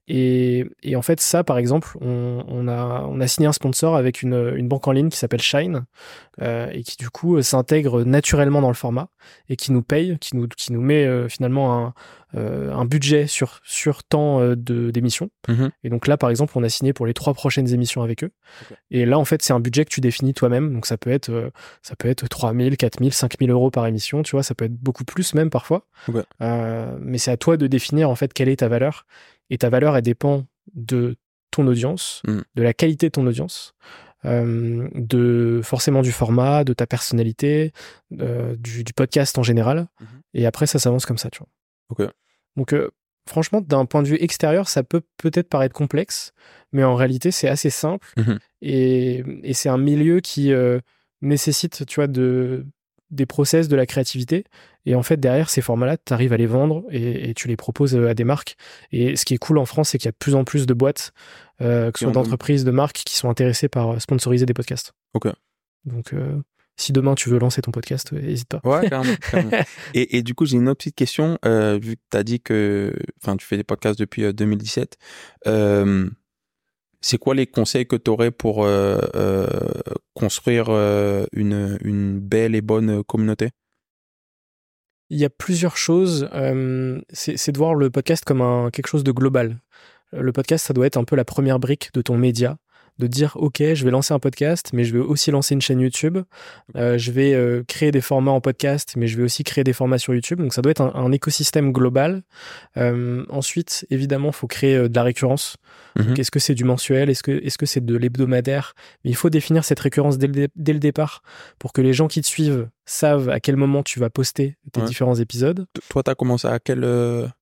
Et, et en fait, ça, par exemple, on, on, a, on a signé un sponsor avec une, une banque en ligne qui s'appelle Shine euh, et qui, du coup, s'intègre naturellement dans le format et qui nous paye, qui nous, qui nous met euh, finalement un, euh, un budget sur, sur temps euh, de, d'émissions. Mm-hmm. Et donc là, par exemple, on a signé pour les trois prochaines émissions avec eux. Okay. Et là, en fait, c'est un budget que tu définis toi-même. Donc ça peut être, euh, ça peut être trois mille, quatre mille, cinq mille euros par émission. Tu vois, ça peut être beaucoup plus même parfois. Okay. Euh, mais c'est à toi de définir en fait quelle est ta valeur. Et ta valeur, elle dépend de ton audience, mm. de la qualité de ton audience, euh, de forcément du format, de ta personnalité, euh, du, du podcast en général. Mm-hmm. Et après, ça s'avance comme ça, tu vois. Okay. Donc, euh, franchement, d'un point de vue extérieur, ça peut peut-être paraître complexe, mais en réalité, c'est assez simple. Mm-hmm. Et, et c'est un milieu qui euh, nécessite, tu vois, de, des process, de la créativité. Et en fait, derrière ces formats-là, tu arrives à les vendre et, et tu les proposes à des marques. Et ce qui est cool en France, c'est qu'il y a de plus en plus de boîtes, euh, que ce soit d'entreprises, de marques, qui sont intéressées par sponsoriser des podcasts. Ok. Donc, euh, si demain tu veux lancer ton podcast, n'hésite pas. Ouais, carrément. carrément. et, et du coup, j'ai une autre petite question. Euh, vu que tu as dit que tu fais des podcasts depuis euh, deux mille dix-sept, euh, c'est quoi les conseils que tu aurais pour euh, euh, construire euh, une, une belle et bonne communauté? Il y a plusieurs choses. Euh, c'est, c'est de voir le podcast comme un, quelque chose de global. Le podcast, ça doit être un peu la première brique de ton média. De dire, OK, je vais lancer un podcast, mais je vais aussi lancer une chaîne YouTube. Euh, je vais euh, créer des formats en podcast, mais je vais aussi créer des formats sur YouTube. Donc, ça doit être un, un écosystème global. Euh, ensuite, évidemment, il faut créer euh, de la récurrence. Mm-hmm. Donc, est-ce que c'est du mensuel? Est-ce que, est-ce que c'est de l'hebdomadaire? Mais il faut définir cette récurrence dès le, dès le départ pour que les gens qui te suivent savent à quel moment tu vas poster tes ouais. différents épisodes. Toi, tu as commencé à quel... Euh...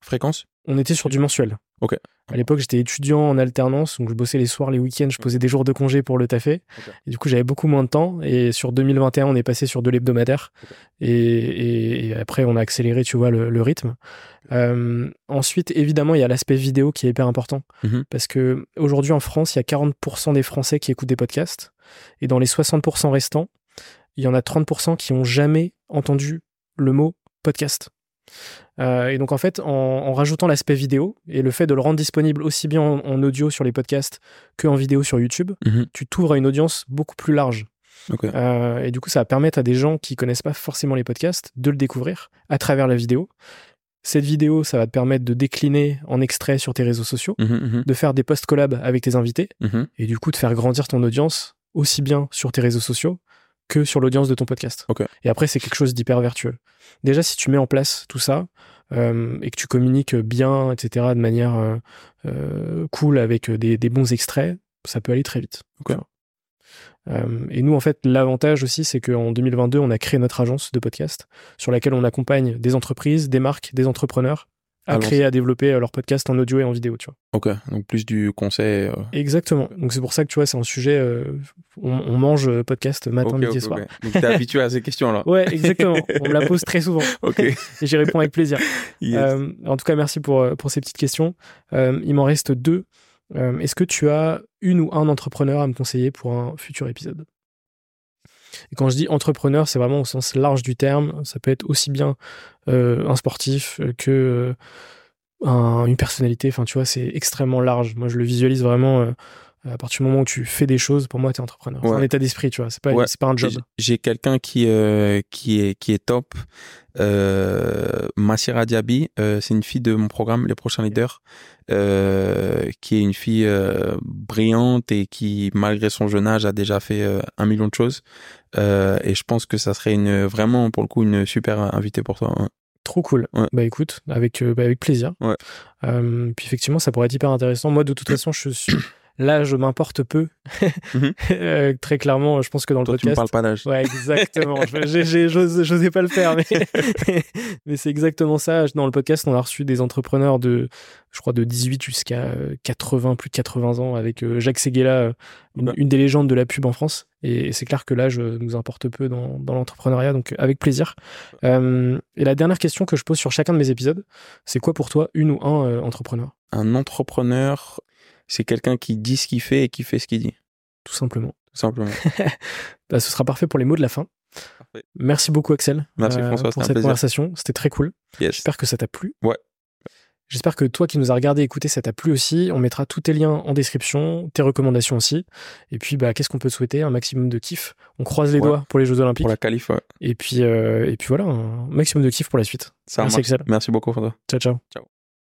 Fréquence? On était sur du mensuel. Ok. À l'époque, j'étais étudiant en alternance, donc je bossais les soirs, les week-ends, je posais des jours de congé pour le taffer. Okay. Et du coup, j'avais beaucoup moins de temps. Et sur deux mille vingt et un, on est passé sur de l'hebdomadaire. Okay. Et, et, et après, on a accéléré, tu vois, le, le rythme. Okay. Euh, ensuite, évidemment, il y a l'aspect vidéo qui est hyper important. Mm-hmm. Parce que aujourd'hui, en France, il y a quarante pour cent des Français qui écoutent des podcasts. Et dans les soixante pour cent restants, il y en a trente pour cent qui n'ont jamais entendu le mot podcast. Euh, et donc en fait, en, en rajoutant l'aspect vidéo et le fait de le rendre disponible aussi bien en, en audio sur les podcasts qu'en vidéo sur YouTube, mm-hmm. tu t'ouvres à une audience beaucoup plus large. Okay. Euh, et du coup, ça va permettre à des gens qui connaissent pas forcément les podcasts de le découvrir à travers la vidéo. Cette vidéo, ça va te permettre de décliner en extrait sur tes réseaux sociaux, mm-hmm. de faire des posts collabs avec tes invités, mm-hmm. et du coup de faire grandir ton audience aussi bien sur tes réseaux sociaux que sur l'audience de ton podcast. Okay. Et après, c'est quelque chose d'hyper vertueux. Déjà, si tu mets en place tout ça euh, et que tu communiques bien, et cetera, de manière euh, euh, cool avec des, des bons extraits, ça peut aller très vite. Okay. Euh, et nous, en fait, l'avantage aussi, c'est qu'en deux mille vingt-deux, on a créé notre agence de podcast sur laquelle on accompagne des entreprises, des marques, des entrepreneurs à Alors, créer, à développer leur podcast en audio et en vidéo, tu vois. Ok, donc plus du conseil. Euh... Exactement. Donc c'est pour ça que tu vois, c'est un sujet. Euh, on, on mange podcast matin, okay, midi okay, et soir. Okay. Donc t'es habitué à ces questions-là. Ouais, exactement. On me la pose très souvent. Ok. Et j'y réponds avec plaisir. Yes. Euh, en tout cas, merci pour pour ces petites questions. Euh, il m'en reste deux. Euh, est-ce que tu as une ou un entrepreneur à me conseiller pour un futur épisode? Et quand je dis entrepreneur, c'est vraiment au sens large du terme. Ça peut être aussi bien euh, un sportif que euh, un, une personnalité. Enfin, tu vois, c'est extrêmement large. Moi, je le visualise vraiment euh, à partir du moment où tu fais des choses. Pour moi, t'es entrepreneur. Ouais. C'est un état d'esprit, tu vois. C'est pas, ouais. c'est pas un job. J'ai, j'ai quelqu'un qui euh, qui est qui est top. Euh, Massira Diaby, euh, c'est une fille de mon programme Les Prochains Leaders, euh, qui est une fille euh, brillante et qui, malgré son jeune âge, a déjà fait euh, un million de choses. Euh, et je pense que ça serait une vraiment, pour le coup, une super invitée pour toi. Hein. Trop cool. Ouais. Bah écoute, avec euh, bah, avec plaisir. Ouais. Euh, puis effectivement, ça pourrait être hyper intéressant. Moi, de toute façon, je suis là, je m'importe peu. Mm-hmm. euh, très clairement, je pense que dans le Toi, podcast. Tu me parles pas d'âge. Ouais, exactement. j'ai, j'ai, j'ose, j'osais pas le faire, mais, mais c'est exactement ça. Dans le podcast, on a reçu des entrepreneurs de, je crois, de dix-huit jusqu'à quatre-vingts, plus de quatre-vingts ans, avec euh, Jacques Séguéla, une, ouais. une des légendes de la pub en France. Et c'est clair que l'âge nous importe peu dans, dans l'entrepreneuriat, donc avec plaisir. Euh, et la dernière question que je pose sur chacun de mes épisodes, c'est quoi pour toi une ou un euh, entrepreneur? Un entrepreneur, c'est quelqu'un qui dit ce qu'il fait et qui fait ce qu'il dit. Tout simplement. Tout simplement. Bah, ce sera parfait pour les mots de la fin. Parfait. Merci beaucoup, Axel. Merci, euh, François. pour cette conversation. C'était très cool. Yes. J'espère que ça t'a plu. Ouais. J'espère que toi qui nous as regardé et écouté, ça t'a plu aussi. On mettra tous tes liens en description, tes recommandations aussi. Et puis, bah, qu'est-ce qu'on peut te souhaiter? Un maximum de kiff. On croise les ouais. doigts pour les Jeux Olympiques. Pour la qualif, ouais. Et puis, euh, et puis voilà, un maximum de kiff pour la suite. Ça Merci, marche. Axel. Merci beaucoup, François. Ciao, ciao. Ciao.